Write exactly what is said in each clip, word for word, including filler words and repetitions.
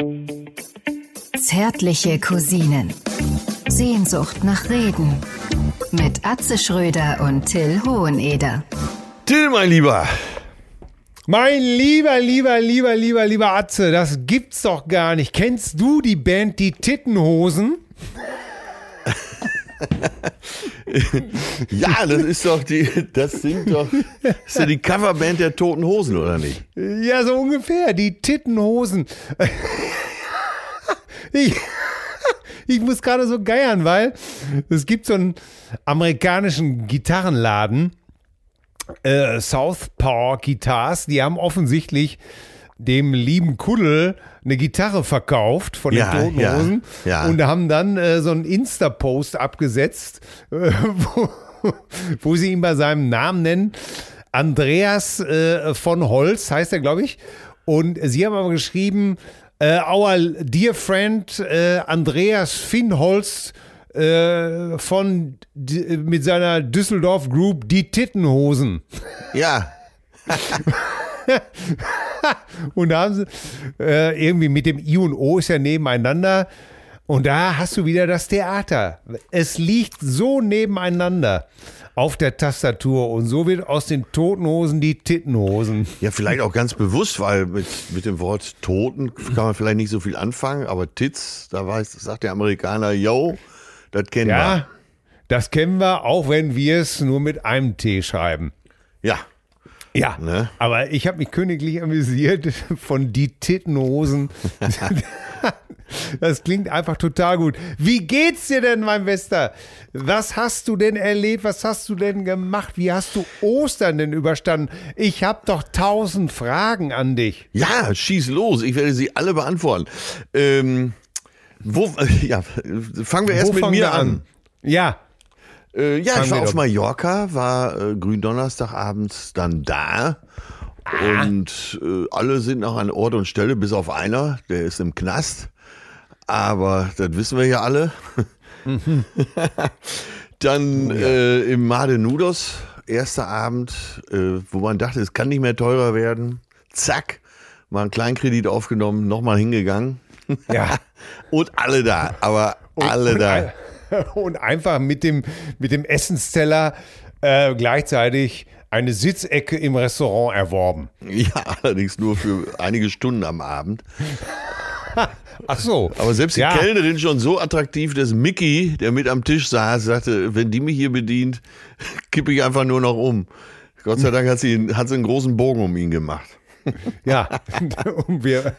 Zärtliche Cousinen. Sehnsucht nach Reden. Mit Atze Schröder und Till Hoheneder. Till, mein Lieber. Mein lieber, lieber, lieber, lieber, lieber Atze, das gibt's doch gar nicht. Kennst du die Band Die Tittenhosen? Ja, das ist doch die, das sind doch, das ist ja die Coverband der Toten Hosen, oder nicht? Ja, so ungefähr, die Tittenhosen. Ich, ich muss gerade so geiern, weil es gibt so einen amerikanischen Gitarrenladen, äh, Southpaw Guitars, die haben offensichtlich dem lieben Kuddel eine Gitarre verkauft von den Ja, Toten ja, Hosen ja. und haben dann äh, so einen Insta-Post abgesetzt, äh, wo, wo sie ihn bei seinem Namen nennen. Andreas äh, von Holz heißt er, glaube ich. Und sie haben aber geschrieben, äh, our dear friend äh, Andreas Finnholz äh, von d- mit seiner Düsseldorf Group Die Tittenhosen. Ja. Und da haben sie äh, irgendwie mit dem I und O ist ja nebeneinander. Und da hast du wieder das Theater. Es liegt so nebeneinander auf der Tastatur. Und so wird aus den Toten Hosen die Tittenhosen. Ja, vielleicht auch ganz bewusst, weil mit, mit dem Wort Toten kann man vielleicht nicht so viel anfangen, aber Tits, da weiß, sagt der Amerikaner, yo, das kennen wir. Ja, das kennen wir, auch wenn wir es nur mit einem T schreiben. Ja. Ja, Ne? aber ich habe mich königlich amüsiert von Die Tittenhosen. Das klingt einfach total gut. Wie geht's dir denn, mein Bester? Was hast du denn erlebt? Was hast du denn gemacht? Wie hast du Ostern denn überstanden? Ich habe doch tausend Fragen an dich. Ja, schieß los, ich werde sie alle beantworten. Ähm, wo, äh, ja, fangen wir erst Wo mit fangen mir wir an. an? Ja. Äh, ja, Fangen ich war wir auf doch- Mallorca, war äh, Gründonnerstagabends dann da. Und äh, alle sind noch an Ort und Stelle, bis auf einer, der ist im Knast. Aber das wissen wir ja alle. Dann äh, im Made Nudos, erster Abend, äh, wo man dachte, es kann nicht mehr teurer werden. Zack, mal einen Kleinkredit aufgenommen, nochmal hingegangen. Ja. Und alle da, aber alle und, da. Und einfach mit dem, mit dem Essensteller äh, gleichzeitig eine Sitzecke im Restaurant erworben. Ja, allerdings nur für einige Stunden am Abend. Ach so. Aber selbst die Ja. Kellnerin schon so attraktiv, dass Mickey, der mit am Tisch saß, sagte, wenn die mich hier bedient, kippe ich einfach nur noch um. Gott sei Dank hat sie, hat sie einen großen Bogen um ihn gemacht. Ja. Und wir.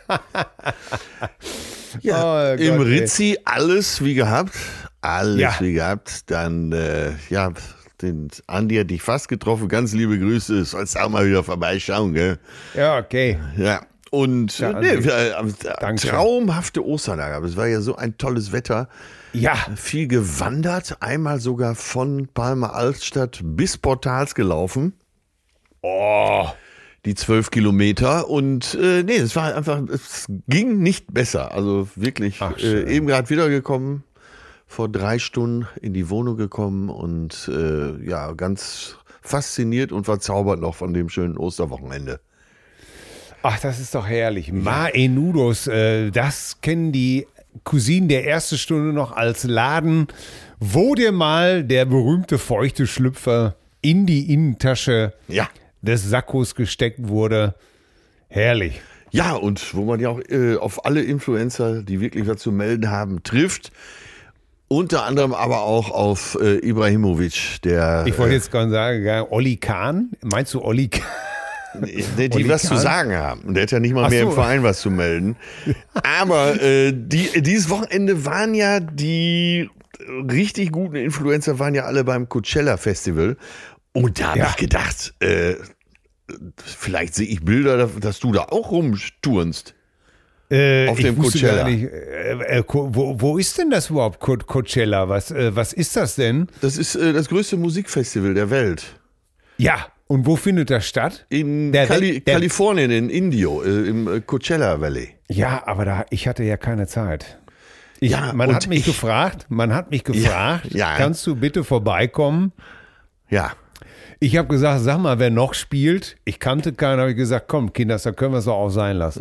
Ja, Oh im Gott, ey. Rizzi alles wie gehabt. Alles Ja. wie gehabt. Dann, äh, ja, den Andi hat dich fast getroffen. Ganz liebe Grüße. Sollst auch mal wieder vorbeischauen, gell? Ja, okay. Ja. Und Ja, äh, nee, Andi. wir, äh, Danke. traumhafte Ostertage. Es war ja so ein tolles Wetter. Ja. Viel gewandert, einmal sogar von Palma Altstadt bis Portals gelaufen. Oh. Die zwölf Kilometer. Und äh, nee, es war einfach, es ging nicht besser. Also wirklich, Ach, äh, schön. eben gerade wiedergekommen, vor drei Stunden in die Wohnung gekommen und äh, ja, ganz fasziniert und verzaubert noch von dem schönen Osterwochenende. Ach, das ist doch herrlich. Made Nudos, äh, das kennen die Cousinen der ersten Stunde noch als Laden, wo dir mal der berühmte feuchte Schlüpfer in die Innentasche Ja. des Sakkos gesteckt wurde. Herrlich. Ja, und wo man ja auch äh, auf alle Influencer, die wirklich was zu melden haben, trifft. Unter anderem aber auch auf äh, Ibrahimovic, der Ich wollte jetzt gerade sagen, ja, Olli Kahn. Meinst du Olli Kahn? äh, die, die Olli was zu Kahn? sagen haben. Und der hat ja nicht mal Ach mehr so. im Verein was zu melden. Aber äh, die, dieses Wochenende waren ja die richtig guten Influencer, waren ja alle beim Coachella Festival. Und da habe Ja. ich gedacht, äh, vielleicht sehe ich Bilder, dass du da auch rumturnst. Äh, Auf ich dem wusste Coachella. gar nicht, äh, äh, Co- wo, wo ist denn das überhaupt, Co- Coachella? Was, äh, was ist das denn? Das ist äh, das größte Musikfestival der Welt. Ja, und wo findet das statt? In Der- Kali der- Kalifornien, in Indio, äh, im äh, Coachella Valley. Ja, aber da, ich hatte ja keine Zeit. Ich, Ja, man und hat mich ich- gefragt, man hat mich gefragt, ja. kannst du bitte vorbeikommen? Ja. Ich habe gesagt, sag mal, wer noch spielt? Ich kannte keinen, habe ich gesagt, komm, Kinders, da können wir es doch auch sein lassen.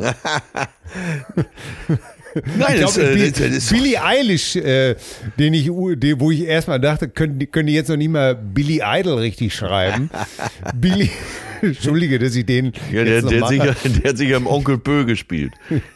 Nein, ich das, glaube, äh, Billie, das, das Billie Eilish, äh, den ich, den, wo ich erstmal dachte, können, die- können die jetzt noch nicht mal Billy Idol richtig schreiben. Billy, Entschuldige, dass ich den ja, der, jetzt noch der, hat mache. sicher, der hat sicher im Onkel Bö gespielt.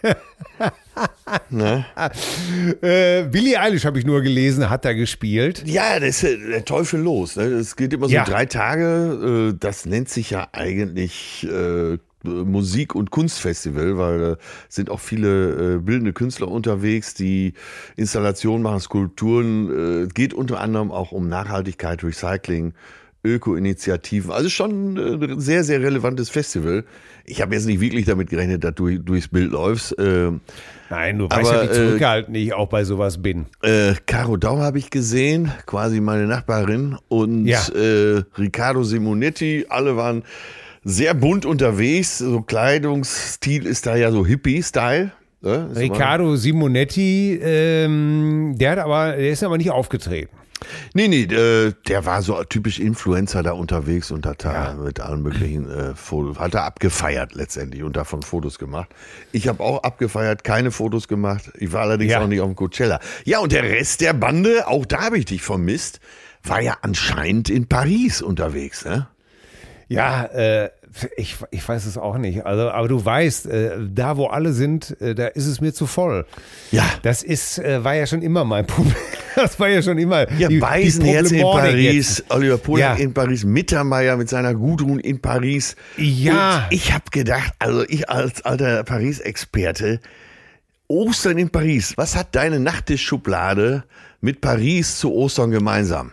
Ne? Äh, Billie Eilish habe ich nur gelesen, hat da gespielt. Ja, das ist ja der Teufel los. Ne? Es geht immer so Ja. drei Tage. Äh, das nennt sich ja eigentlich äh, Musik- und Kunstfestival, weil da sind auch viele äh, bildende Künstler unterwegs, die Installationen machen, Skulpturen. Es äh, geht unter anderem auch um Nachhaltigkeit, Recycling, Öko-Initiativen. Also schon äh, ein sehr, sehr relevantes Festival. Ich habe jetzt nicht wirklich damit gerechnet, dass du durchs Bild läufst. Äh, Nein, du weißt Aber, ja, wie zurückgehalten ich auch bei sowas bin. Äh, Caro Dau habe ich gesehen, quasi meine Nachbarin, und Ja. äh, Riccardo Simonetti, alle waren sehr bunt unterwegs. So Kleidungsstil ist da ja so Hippie-Style. Ne? Ist Riccardo Simonetti, ähm, der hat aber, der ist aber nicht aufgetreten. Nee, nee, äh, der war so typisch Influencer da unterwegs und hat da Ja. mit allen möglichen äh, Fotos, hat er abgefeiert letztendlich und davon Fotos gemacht. Ich habe auch abgefeiert, keine Fotos gemacht. Ich war allerdings Ja. auch nicht auf dem Coachella. Ja, und der Rest der Bande, auch da habe ich dich vermisst, war ja anscheinend in Paris unterwegs, ne? Ja, äh, ich, ich weiß es auch nicht. Also, aber du weißt, äh, da wo alle sind, äh, da ist es mir zu voll. Ja. Das ist, äh, war ja schon immer mein Problem. Das war ja schon immer. Ja, die, Beisenherz die in Problematik Paris, jetzt. Oliver Polak Ja. in Paris, Mittermeier mit seiner Gudrun in Paris. Ja. Und ich habe gedacht, also ich als alter Paris-Experte, Ostern in Paris, was hat deine Nachttischschublade mit Paris zu Ostern gemeinsam?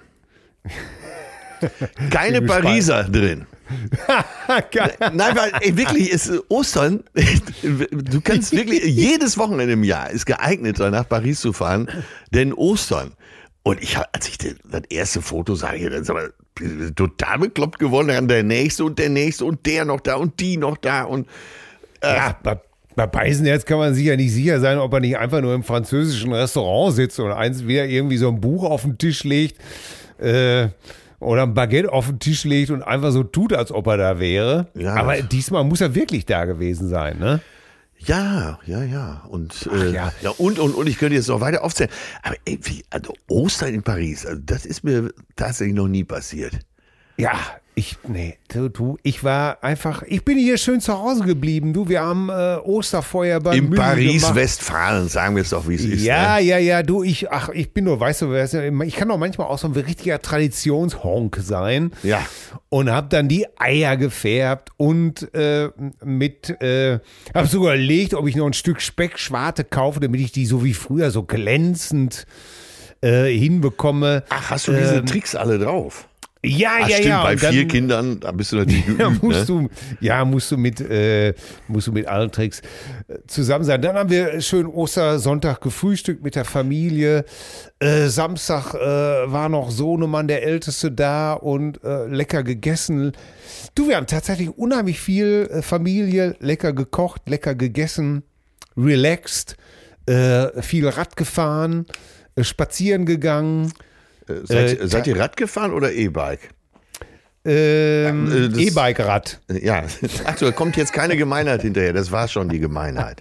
Keine Bin gespannt. Pariser drin. Geil. Nein, weil ey, wirklich ist äh, Ostern, du kannst wirklich, jedes Wochenende im Jahr ist geeignet, nach Paris zu fahren, denn Ostern. Und ich, hab- als ich den- das erste Foto sah, hier, dann ist aber total bekloppt geworden, dann der nächste und der nächste und der noch da und die noch da und Ja, bei, bei Beisenherz kann man sich ja nicht sicher sein, ob er nicht einfach nur im französischen Restaurant sitzt und eins wieder irgendwie so ein Buch auf den Tisch legt äh, oder ein Baguette auf den Tisch legt und einfach so tut, als ob er da wäre. Ja. Aber diesmal muss er wirklich da gewesen sein, ne? ja, ja, ja. Und, Ach äh, ja. ja. und, und, und ich könnte jetzt noch weiter aufzählen. Aber ey, wie, also Ostern in Paris, also das ist mir tatsächlich noch nie passiert. Ja, ich, nee, du, du, ich war einfach, ich bin hier schön zu Hause geblieben. Du, wir haben äh, Osterfeuer bei In Mülli Paris, gemacht. Westfalen, sagen wir es doch, wie es ist. Ja, Ne? ja, ja, du, ich, ach, ich bin nur, weißt du, weißt du, ich kann doch manchmal auch so ein richtiger Traditionshonk sein. Ja. Und hab dann die Eier gefärbt und äh, mit, äh, hab sogar überlegt, ob ich noch ein Stück Speckschwarte kaufe, damit ich die so wie früher so glänzend äh, hinbekomme. Ach, hast du diese Ähm, Tricks alle drauf? Ja, Ach, ja, stimmt, ja. bei und dann- vier Kindern, da bist du natürlich geübt, ja, musst ne? du, ja, musst du mit, äh, musst du mit allen Tricks äh, zusammen sein. Dann haben wir schön Ostersonntag gefrühstückt mit der Familie. Äh, Samstag äh, war noch Sohnemann, der Älteste, da und äh, lecker gegessen. Du, wir haben tatsächlich unheimlich viel äh, Familie, lecker gekocht, lecker gegessen, relaxed, äh, viel Rad gefahren, äh, spazieren gegangen. Äh, Seid, Äh, seid ihr Rad gefahren oder E-Bike? Ähm, Äh, das- E-Bike-Rad. Ja, ach so, da kommt jetzt keine Gemeinheit hinterher, das war schon die Gemeinheit.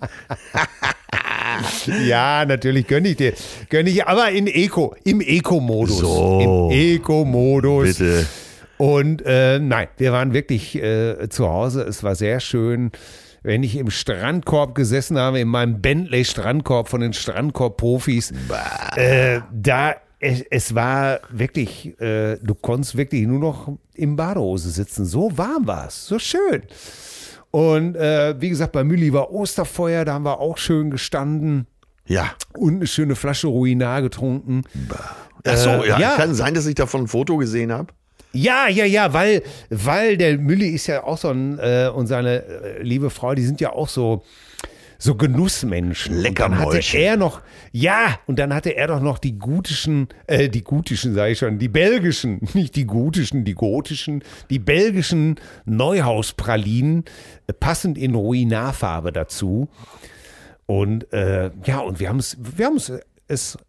Ja, natürlich gönne ich dir. Gönne ich, aber in Eco, im Eco-Modus. So. Im Eco-Modus. Bitte. Und äh, nein, wir waren wirklich äh, zu Hause. Es war sehr schön. Wenn ich im Strandkorb gesessen habe, in meinem Bentley-Strandkorb von den Strandkorb-Profis, äh, da, es, es war wirklich, äh, du konntest wirklich nur noch im Badehose sitzen. So warm war es, so schön. Und äh, wie gesagt, bei Mülli war Osterfeuer, da haben wir auch schön gestanden Ja. und eine schöne Flasche Ruinar getrunken. Ach so, Äh, ja. ja. Kann sein, dass ich davon ein Foto gesehen habe. Ja, ja, ja, weil, weil der Mülli ist ja auch so ein, äh, und seine äh, liebe Frau, die sind ja auch so, so Genussmenschen. Und dann hatte Leckermäulchen. er noch, ja, und dann hatte er doch noch die gutischen, äh, die gutischen, sage ich schon, die belgischen, nicht die gutischen, die gotischen, die belgischen Neuhauspralinen, äh, passend in Ruinarfarbe dazu. Und äh, ja, und wir haben es, wir haben es, es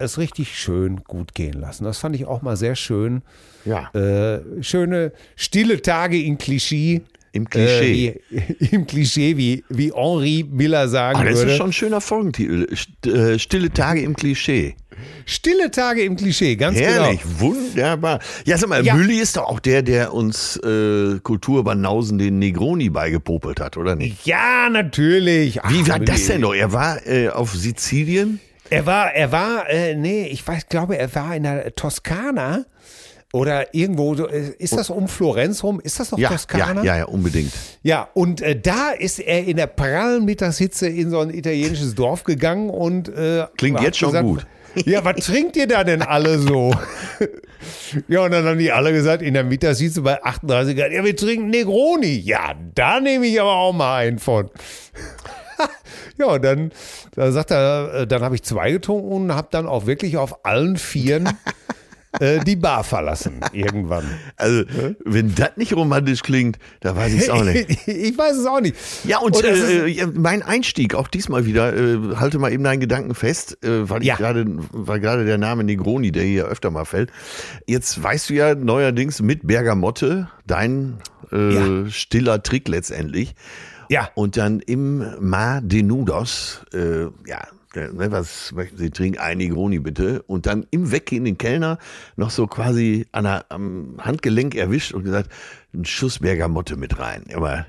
es richtig schön gut gehen lassen. Das fand ich auch mal sehr schön. Ja. Äh, schöne, stille Tage in Klischee. Im Klischee. Äh, wie, Im Klischee, wie, wie Henri Miller sagen Ah, das würde. ist schon ein schöner Folgentitel. St- äh, Stille Tage im Klischee. Stille Tage im Klischee, ganz Herrlich, genau. wunderbar. Ja, sag mal, Ja. Mülli ist doch auch der, der uns äh, Kulturbanausen den Negroni beigepopelt hat, oder nicht? Ja, natürlich. Ach, Wie war Mülli. das denn noch? Er war äh, auf Sizilien? Er war, er war, äh, nee, ich weiß, glaube, er war in der Toskana oder irgendwo, so, äh, ist das um Florenz rum? Ist das noch Ja, Toskana? ja, ja, ja, unbedingt. Ja, und äh, da ist er in der prallen Mittagshitze in so ein italienisches Dorf gegangen und äh, Klingt hat jetzt schon gut. Ja, was trinkt ihr da denn alle so? Ja, und dann haben die alle gesagt, in der Mittagshitze bei achtunddreißig Grad, ja, wir trinken Negroni. Ja, da nehme ich aber auch mal einen von. Ja, und dann, dann sagt er, äh, dann habe ich zwei getrunken und habe dann auch wirklich auf allen Vieren äh, die Bar verlassen irgendwann. Also, wenn das nicht romantisch klingt, da weiß ich es auch nicht. Ich weiß es auch nicht. Ja, und, Und das ist- äh, ja, mein Einstieg, auch diesmal wieder, äh, halte mal eben deinen Gedanken fest, äh, weil ich Ja. gerade, weil gerade der Name Negroni, der hier öfter mal fällt. Jetzt weißt du ja neuerdings mit Bergamotte, dein äh, Ja. stiller Trick letztendlich. Ja. Und dann im Mar de Nudos, äh, ja, der, ne, was möchten Sie trinken? Ein Negroni bitte. Und dann im Weggehen den Kellner noch so quasi an der, am Handgelenk erwischt und gesagt, ein Schuss Bergamotte mit rein. Aber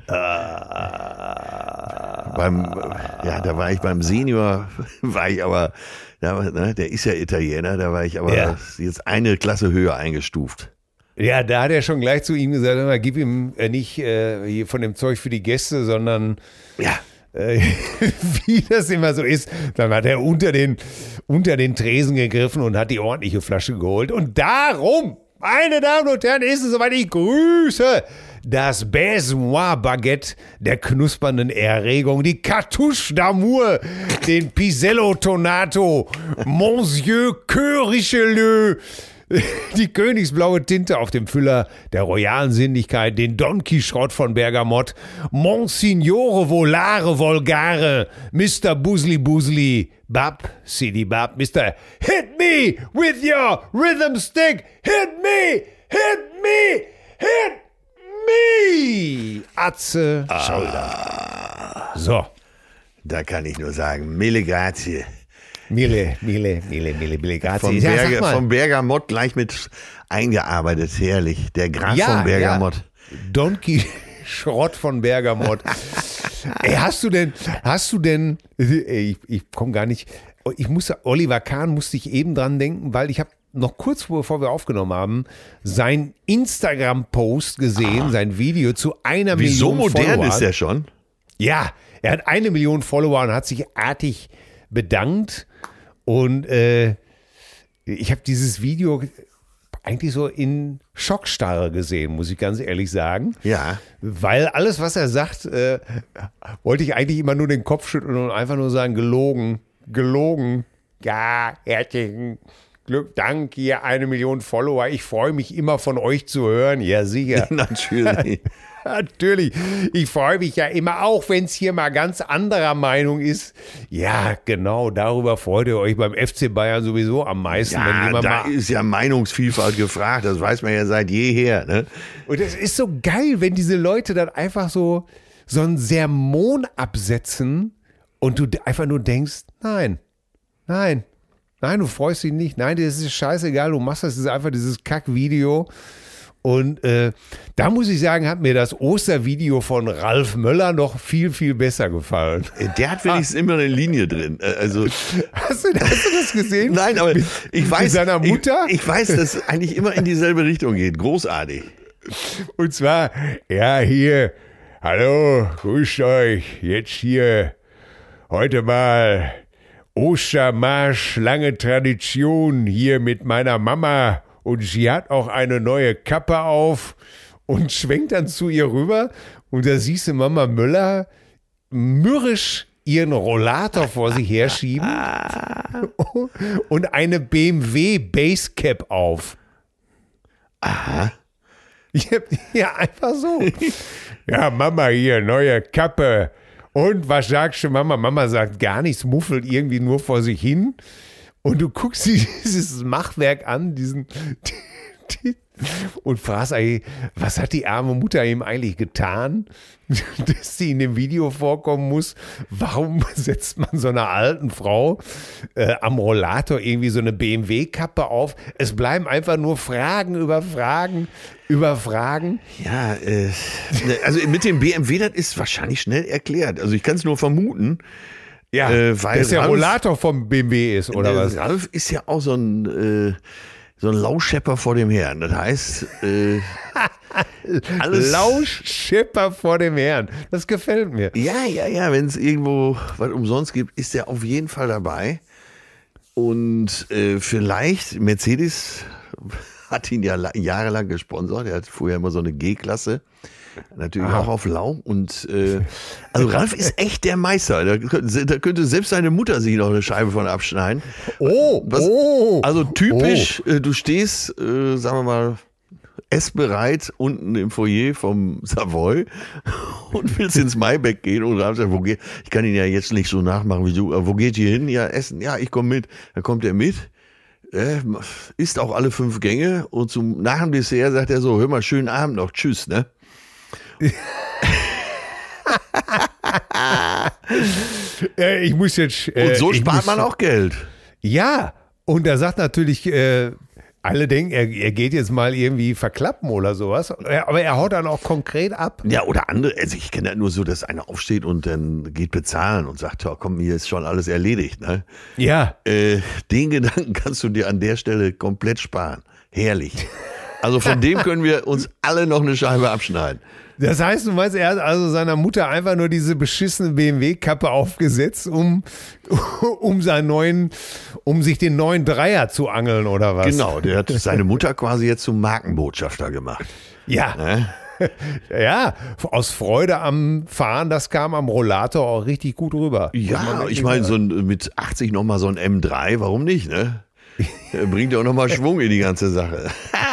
beim, ja, da war ich beim Senior, war ich aber, da, war, ne, der ist ja Italiener, da war ich aber Ja. jetzt eine Klasse höher eingestuft. Ja, da hat er schon gleich zu ihm gesagt, hör mal, gib ihm äh, nicht äh, hier von dem Zeug für die Gäste, sondern Ja. äh, wie das immer so ist. Dann hat er unter den, unter den Tresen gegriffen und hat die ordentliche Flasche geholt. Und darum, meine Damen und Herren, ist es soweit, ich grüße das Baise-moi Baguette der knuspernden Erregung, die Cartouche d'Amour, den Pisello Tonato, Monsieur Que Richelieu, die königsblaue Tinte auf dem Füller der royalen Sinnlichkeit, den Don Quixote von Bergamot, Monsignore Volare Volgare, Mister Busli Busli, Bab, Sidi Bab, Mister Hit me with your rhythm stick, hit me, hit me, hit me, Atze Scholder. So, Da kann ich nur sagen, mille grazie. Mille, Mille, Mille, Mille, Mille, grazie. Vom, Ja, sag Berge, mal. vom Bergamott gleich mit eingearbeitet, herrlich. Der Graf Ja, von Bergamott. ja. Don Quixote von Bergamot. Ey, hast du denn, hast du denn, ey, ich, ich komme gar nicht, ich musste, Oliver Kahn musste ich eben dran denken, weil ich habe noch kurz bevor wir aufgenommen haben, sein Instagram-Post gesehen, sein Video zu einer Wieso Million modern Followern. ist der schon? Ja, er hat eine Million Follower und hat sich artig bedankt. Und äh, ich habe dieses Video eigentlich so in Schockstarre gesehen, muss ich ganz ehrlich sagen. Ja. Weil alles, was er sagt, äh, wollte ich eigentlich immer nur den Kopf schütteln und einfach nur sagen, gelogen, gelogen. Ja, herzlichen Glückdank, hier eine Million Follower. Ich freue mich immer von euch zu hören. Ja, sicher. Natürlich. Natürlich. Ich freue mich ja immer, auch wenn es hier mal ganz anderer Meinung ist. Ja, genau, darüber freut ihr euch beim F C Bayern sowieso am meisten. wenn Ja, jemand da mal ist ja Meinungsvielfalt gefragt. Das weiß man ja seit jeher. Ne? Und es ist so geil, wenn diese Leute dann einfach so, so einen Sermon absetzen und du einfach nur denkst, nein, nein, nein, du freust dich nicht. Nein, das ist scheißegal, du machst das, das ist einfach dieses Kackvideo. Und äh, da muss ich sagen, hat mir das Ostervideo von Ralf Möller noch viel, viel besser gefallen. Der hat wenigstens immer eine Linie drin. Äh, Also, Hast du, hast du das gesehen? nein, aber ich weiß, mit seiner Mutter? Ich, ich weiß, dass es eigentlich immer in dieselbe Richtung geht. Großartig. Und zwar, ja, hier, hallo, grüßt euch, jetzt hier, heute mal Ostermarsch, lange Tradition hier mit meiner Mama und sie hat auch eine neue Kappe auf und schwenkt dann zu ihr rüber und da siehst du Mama Möller mürrisch ihren Rollator vor sich herschieben und eine B M W Basecap auf. Aha. Ja, ja, einfach so. Ja, Mama hier, neue Kappe. Und was sagst du, Mama? Mama sagt gar nichts, muffelt irgendwie nur vor sich hin. Und du guckst dir dieses Machwerk an, diesen die, die, und fragst eigentlich, was hat die arme Mutter ihm eigentlich getan, dass sie in dem Video vorkommen muss? Warum setzt man so einer alten Frau äh, am Rollator irgendwie so eine B M W-Kappe auf? Es bleiben einfach nur Fragen über Fragen über Fragen. Ja, äh, also mit dem B M W, das ist wahrscheinlich schnell erklärt. Also ich kann es nur vermuten. Ja, äh, weil dass der Ralf, Rollator vom B M W ist, oder äh, was? Ralf ist ja auch so ein... Äh, So ein Lauschepper vor dem Herrn. Das heißt, äh, alles. Lauschepper vor dem Herrn. Das gefällt mir. Ja, ja, ja. Wenn es irgendwo was umsonst gibt, ist er auf jeden Fall dabei. Und äh, vielleicht, Mercedes hat ihn ja jahrelang gesponsert. Er hat vorher immer so eine G-Klasse. Natürlich ah. auch auf Lau. Und äh, also Ralf ist echt der Meister. Da, da könnte selbst seine Mutter sich noch eine Scheibe von abschneiden. Oh, Was, oh. Also typisch, oh. äh, du stehst, äh, sagen wir mal, essbereit unten im Foyer vom Savoy und willst ins Maybach gehen und Ralf sagt, wo geht, ich kann ihn ja jetzt nicht so nachmachen wie du, aber wo geht ihr hin? Ja, essen. Ja, ich komme mit. Dann kommt er mit. Äh, isst auch alle fünf Gänge und zum nach dem Dessert sagt er so, hör mal, schönen Abend noch, tschüss, ne? äh, ich muss jetzt. Äh, und so spart muss, man auch Geld. Ja, und er sagt natürlich, äh, alle denken, er, er geht jetzt mal irgendwie verklappen oder sowas. Aber er haut dann auch konkret ab. Ja, oder andere. Also ich kenne das nur so, dass einer aufsteht und dann geht bezahlen und sagt, ja, komm, hier ist schon alles erledigt. Ne? Ja. Äh, den Gedanken kannst du dir an der Stelle komplett sparen. Herrlich. Also von dem können wir uns alle noch eine Scheibe abschneiden. Das heißt, du meinst, er hat also seiner Mutter einfach nur diese beschissene B M W-Kappe aufgesetzt, um, um seinen neuen, um sich den neuen Dreier zu angeln, oder was? Genau, der hat seine Mutter quasi jetzt zum Markenbotschafter gemacht. Ja. Ne? Ja, aus Freude am Fahren, das kam am Rollator auch richtig gut rüber. Ja, ich meine, so ein, mit achtzig nochmal so ein M drei, warum nicht, ne? Bringt ja auch nochmal Schwung in die ganze Sache.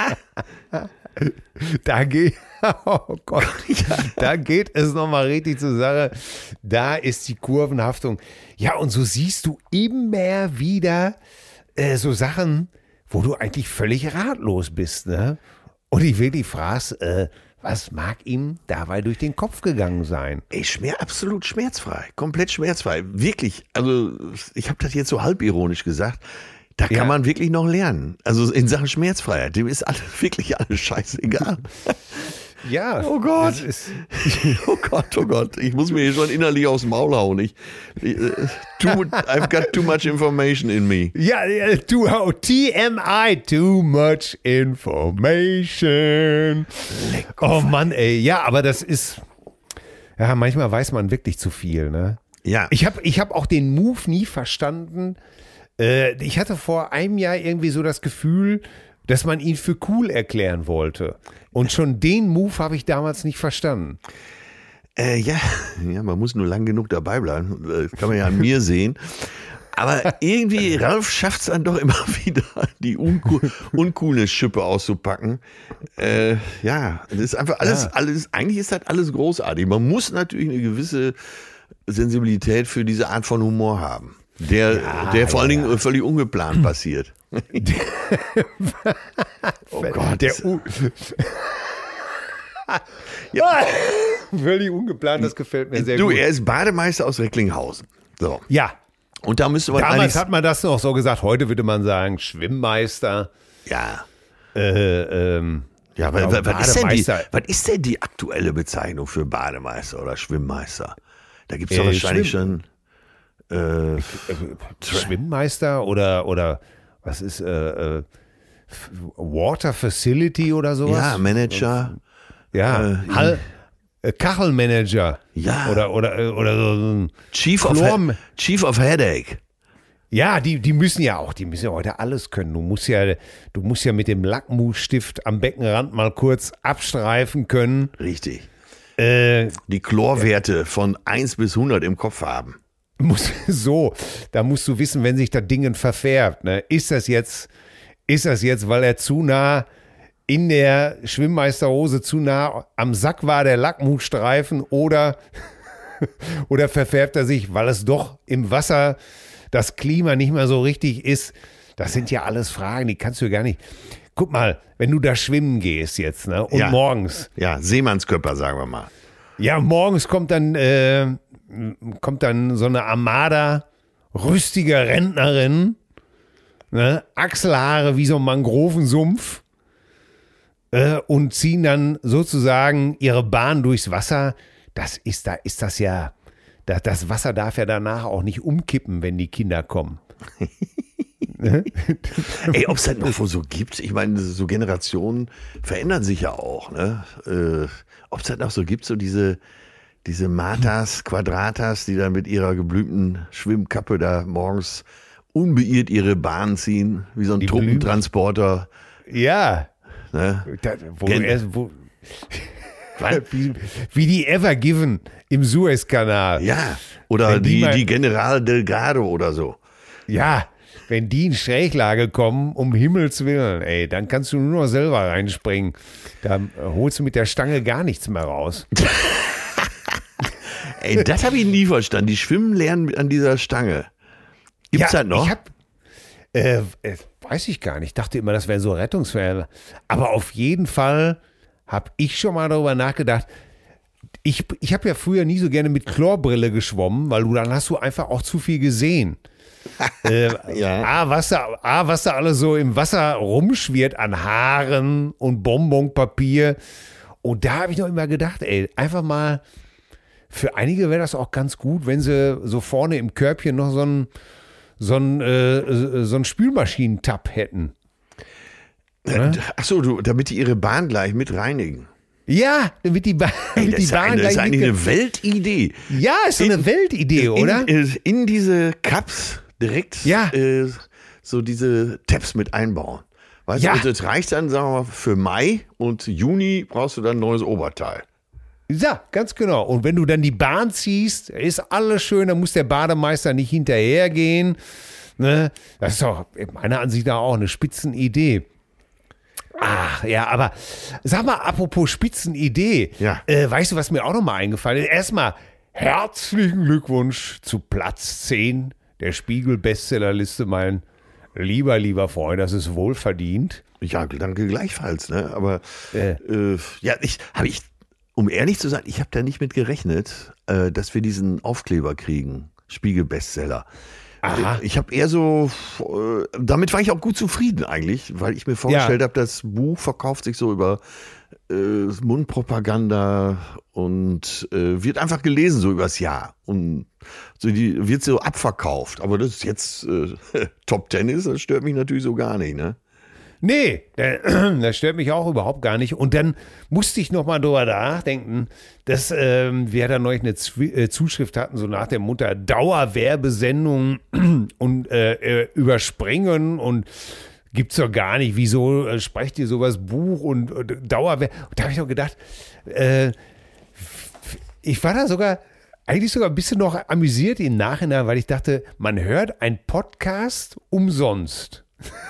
Da geht, oh Gott, da geht es nochmal richtig zur Sache. Da ist die Kurvenhaftung. Ja, und so siehst du immer wieder äh, so Sachen, wo du eigentlich völlig ratlos bist, ne? Und ich wirklich fragst, äh, was mag ihm dabei durch den Kopf gegangen sein? Ey, schmer, absolut schmerzfrei, komplett schmerzfrei. Wirklich, also ich habe das jetzt so halbironisch gesagt. Da kann ja. man wirklich noch lernen. Also in Sachen Schmerzfreiheit, dem ist alles, wirklich alles scheißegal. Ja. Oh Gott. Ist oh Gott, oh Gott. Ich muss mir hier schon innerlich aufs Maul hauen. Ich, ich, too, I've got too much information in me. Ja, ja too, oh, T M I, too much information. Leck, oh Mann, ey. Ja, aber das ist, ja, manchmal weiß man wirklich zu viel, ne? Ja. Ich habe ich hab auch den Move nie verstanden. Ich hatte vor einem Jahr irgendwie so das Gefühl, dass man ihn für cool erklären wollte. Und schon den Move habe ich damals nicht verstanden. Äh, ja. ja, man muss nur lang genug dabei bleiben. Das kann man ja an mir sehen. Aber irgendwie, Ralf schafft es dann doch immer wieder, die uncool, uncoole Schippe auszupacken. Äh, ja, das ist einfach alles, ja. alles, eigentlich ist das alles großartig. Man muss natürlich eine gewisse Sensibilität für diese Art von Humor haben. Der, ja, der vor allen Dingen ja. völlig ungeplant passiert. Oh Gott. Der U ja. Völlig ungeplant, das gefällt mir sehr du, gut. Du, er ist Bademeister aus Recklinghausen. So. Ja. Und da müsste man Damals hat man das noch so gesagt, heute würde man sagen Schwimmmeister. Ja. Äh, ähm, ja, aber glaube, was, ist denn die, was ist denn die aktuelle Bezeichnung für Bademeister oder Schwimmmeister? Da gibt es doch äh, wahrscheinlich Schwimm- schon Äh, Schwimmmeister oder, oder was ist äh, äh, Water Facility oder sowas? Ja, Manager. Ja, äh, Hall, äh, Kachelmanager. Ja. Oder, oder, oder so ein Chief of, He- Chief of Headache. Ja, die, die müssen ja auch, die müssen ja heute alles können. Du musst ja, du musst ja mit dem Lackmusstift am Beckenrand mal kurz abstreifen können. Richtig. Äh, die Chlorwerte äh, von eins bis hundert im Kopf haben. Muss, so, da musst du wissen, wenn sich das Ding verfärbt, ne? Ist das jetzt, ist das jetzt, weil er zu nah in der Schwimmmeisterhose zu nah am Sack war, der Lackmusstreifen, oder, oder verfärbt er sich, weil es doch im Wasser das Klima nicht mehr so richtig ist. Das sind ja alles Fragen, die kannst du gar nicht. Guck mal, wenn du da schwimmen gehst jetzt, ne? Und Ja. morgens. Ja, Seemannskörper, sagen wir mal. Ja, morgens kommt dann, äh, kommt dann so eine Armada rüstiger Rentnerin, ne? Achselhaare wie so ein Mangrovensumpf äh, und ziehen dann sozusagen ihre Bahn durchs Wasser. Das ist da, ist das ja, das, das Wasser darf ja danach auch nicht umkippen, wenn die Kinder kommen. Ey, ob es das noch so gibt, ich meine, so Generationen verändern sich ja auch, ne? Äh, ob es das noch so gibt, so diese, diese Martas, Quadratas, die dann mit ihrer geblümten Schwimmkappe da morgens unbeirrt ihre Bahn ziehen, wie so ein Die Truppentransporter. Ja, Ne? da, wo, Gen- er, wo wie, wie die Ever Given im Suezkanal. Ja, oder Wenn die die, mal- die General Delgado oder so. Ja, wenn die in Schräglage kommen, um Himmels Willen, ey, dann kannst du nur noch selber reinspringen. Da holst du mit der Stange gar nichts mehr raus. Ey, das habe ich nie verstanden. Die schwimmen lernen mit- an dieser Stange. Gibt's das noch? Ich hab, äh, äh, weiß ich gar nicht. Ich dachte immer, das wäre so Rettungswehr. Aber auf jeden Fall habe ich schon mal darüber nachgedacht. Ich, ich habe ja früher nie so gerne mit Chlorbrille geschwommen, weil du dann hast du einfach auch zu viel gesehen. äh, Ja. A, was da, A, was da alles so im Wasser rumschwirrt an Haaren und Bonbonpapier. Und da habe ich noch immer gedacht, ey, einfach mal, für einige wäre das auch ganz gut, wenn sie so vorne im Körbchen noch so einen so einen, äh, so einen Spülmaschinentab hätten. Achso, du, damit die ihre Bahn gleich mit reinigen. Ja, damit die, ba Ey, damit das die ist, Bahn eine, das gleich ist eigentlich mitge- eine Weltidee. Ja, ist so eine In- Weltidee, oder? In, in diese Cups direkt Ja. äh, so diese Tabs mit einbauen. Weißt Ja. du, und das reicht dann, sagen wir mal, für Mai und Juni brauchst du dann ein neues Oberteil. Ja, ganz genau. Und wenn du dann die Bahn ziehst, ist alles schön, dann muss der Bademeister nicht hinterhergehen. Ne? Das ist doch meiner Ansicht nach auch eine Spitzenidee. Ach, ja, aber sag mal, apropos Spitzenidee. Ja. Äh, weißt du, was mir auch noch mal eingefallen ist? Erstmal herzlichen Glückwunsch zu Platz zehn der Spiegel-Bestsellerliste, mein lieber, lieber Freund. Das ist wohlverdient. Ja, danke gleichfalls. Ne? Aber Äh. äh, ja, ich habe ich, um ehrlich zu sein, ich habe da nicht mit gerechnet, äh, dass wir diesen Aufkleber kriegen. Spiegel-Bestseller. Aha. Ich habe eher so, äh, damit war ich auch gut zufrieden eigentlich, weil ich mir vorgestellt Ja. habe, das Buch verkauft sich so über äh, Mundpropaganda und äh, wird einfach gelesen so übers Jahr und so die wird so abverkauft. Aber das ist jetzt äh, Top Ten ist, das stört mich natürlich so gar nicht, ne? Nee, der- das stört mich auch überhaupt gar nicht. Und dann musste ich noch mal drüber nachdenken, dass ähm, wir da neulich eine Zwi- äh, Zuschrift hatten, so nach dem Mutter Dauerwerbesendung und äh, äh, überspringen und gibt's doch gar nicht. Wieso äh, sprecht ihr sowas Buch und, und Dauerwerbung? Und da habe ich noch gedacht, äh, ich war da sogar eigentlich sogar ein bisschen noch amüsiert im Nachhinein, weil ich dachte, man hört einen Podcast umsonst.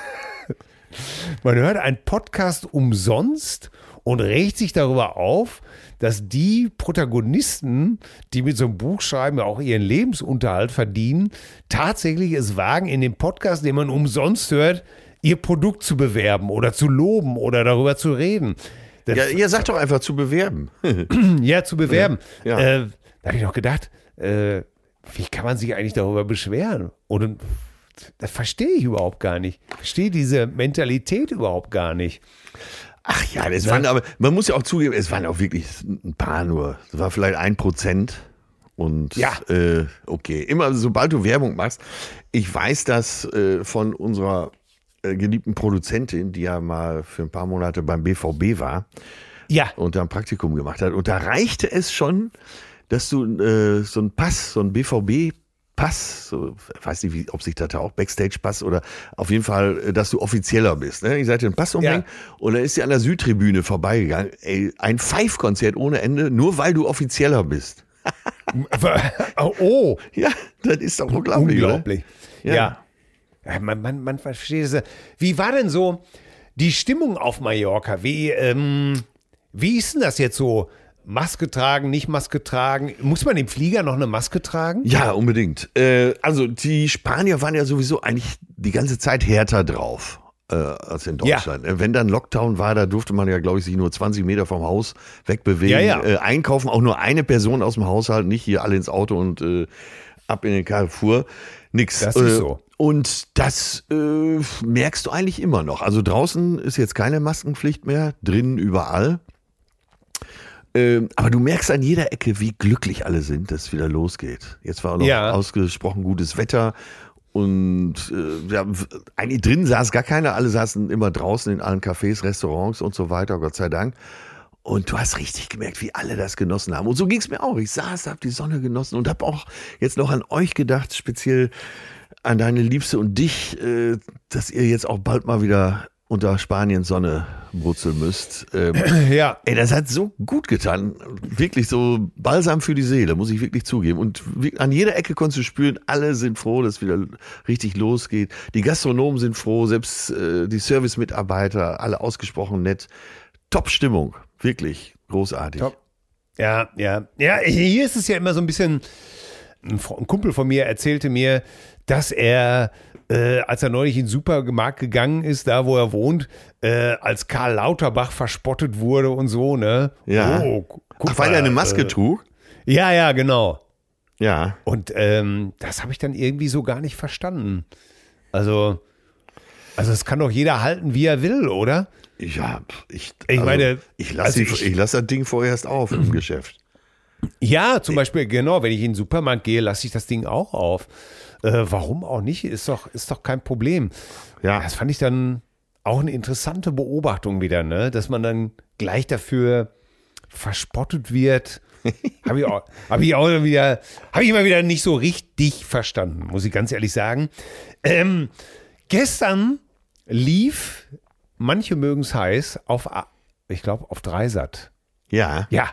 Man hört einen Podcast umsonst und regt sich darüber auf, dass die Protagonisten, die mit so einem Buch schreiben, ja auch ihren Lebensunterhalt verdienen, tatsächlich es wagen, in dem Podcast, den man umsonst hört, ihr Produkt zu bewerben oder zu loben oder darüber zu reden. Das, Ja, ihr sagt doch einfach zu bewerben. ja, zu bewerben. Ja. Äh, da habe ich noch gedacht, äh, wie kann man sich eigentlich darüber beschweren? Und das verstehe ich überhaupt gar nicht. Ich verstehe diese Mentalität überhaupt gar nicht. Ach ja, das waren aber, man muss ja auch zugeben, es waren auch wirklich ein paar nur. Es war vielleicht ein Prozent. Und Ja. äh, okay, immer sobald du Werbung machst, ich weiß das äh, von unserer äh, geliebten Produzentin, die ja mal für ein paar Monate beim B V B war Ja, und da ein Praktikum gemacht hat. Und da reichte es schon, dass du äh, so einen Pass, so einen B V B-Pass, so, weiß nicht, wie, ob sich das da auch Backstage-Pass oder auf jeden Fall, äh, dass du offizieller bist. Ne? Ich sagte den Pass umhängen und dann ist sie an der Südtribüne vorbeigegangen. Ey, ein Pfeifkonzert ohne Ende, nur weil du offizieller bist. oh, Ja, das ist doch unglaublich. unglaublich. Ja. Ja. Ja, man, man, man versteht es. Wie war denn so die Stimmung auf Mallorca? Wie, ähm, wie ist denn das jetzt so? Maske tragen, nicht Maske tragen. Muss man im Flieger noch eine Maske tragen? Ja, unbedingt. Äh, also die Spanier waren ja sowieso eigentlich die ganze Zeit härter drauf äh, als in Deutschland. Ja. Wenn dann Lockdown war, da durfte man ja, glaube ich, sich nur zwanzig Meter vom Haus wegbewegen. Ja, ja. Äh, einkaufen auch nur eine Person aus dem Haushalt, nicht hier alle ins Auto und äh, ab in den Carrefour. Nix. Das ist so. Und das äh, merkst du eigentlich immer noch. Also draußen ist jetzt keine Maskenpflicht mehr, drinnen überall. Ähm, aber du merkst an jeder Ecke, wie glücklich alle sind, dass es wieder losgeht. Jetzt war auch noch Ja. ausgesprochen gutes Wetter und äh, ja, eigentlich drinnen saß gar keiner, alle saßen immer draußen in allen Cafés, Restaurants und so weiter, Gott sei Dank. Und du hast richtig gemerkt, wie alle das genossen haben. Und so ging es mir auch. Ich saß, habe die Sonne genossen und habe auch jetzt noch an euch gedacht, speziell an deine Liebste und dich, äh, dass ihr jetzt auch bald mal wieder unter Spaniens Sonne brutzeln müsst. Ähm, Ja. Ey, das hat so gut getan. Wirklich so Balsam für die Seele, muss ich wirklich zugeben. Und wie, an jeder Ecke konntest du spüren, alle sind froh, dass es wieder richtig losgeht. Die Gastronomen sind froh, selbst äh, die Service-Mitarbeiter, alle ausgesprochen nett. Top-Stimmung, wirklich großartig. Top. Ja, ja. Ja, hier ist es ja immer so ein bisschen, ein Fre- ein Kumpel von mir erzählte mir, dass er, äh, als er neulich in den Supermarkt gegangen ist, da wo er wohnt, äh, als Karl Lauterbach verspottet wurde und so, ne? Ja. Oh, gu- guck Ach, weil mal, er eine Maske äh, trug? Ja, ja, genau. Ja. Und ähm, das habe ich dann irgendwie so gar nicht verstanden. Also, also es kann doch jeder halten, wie er will, oder? Ja, ich, Ich also, meine, ich lasse also ich- ich lass das Ding vorerst auf im Geschäft. Ja, zum Beispiel, genau, wenn ich in den Supermarkt gehe, lasse ich das Ding auch auf. Äh, warum auch nicht? Ist doch, ist doch kein Problem. Ja. Das fand ich dann auch eine interessante Beobachtung wieder, ne? Dass man dann gleich dafür verspottet wird. Habe ich auch, habe ich auch wieder, habe ich immer wieder nicht so richtig verstanden, muss ich ganz ehrlich sagen. Ähm, gestern lief, manche mögen es heiß, auf, ich glaube, auf Dreisat. Ja. Ja.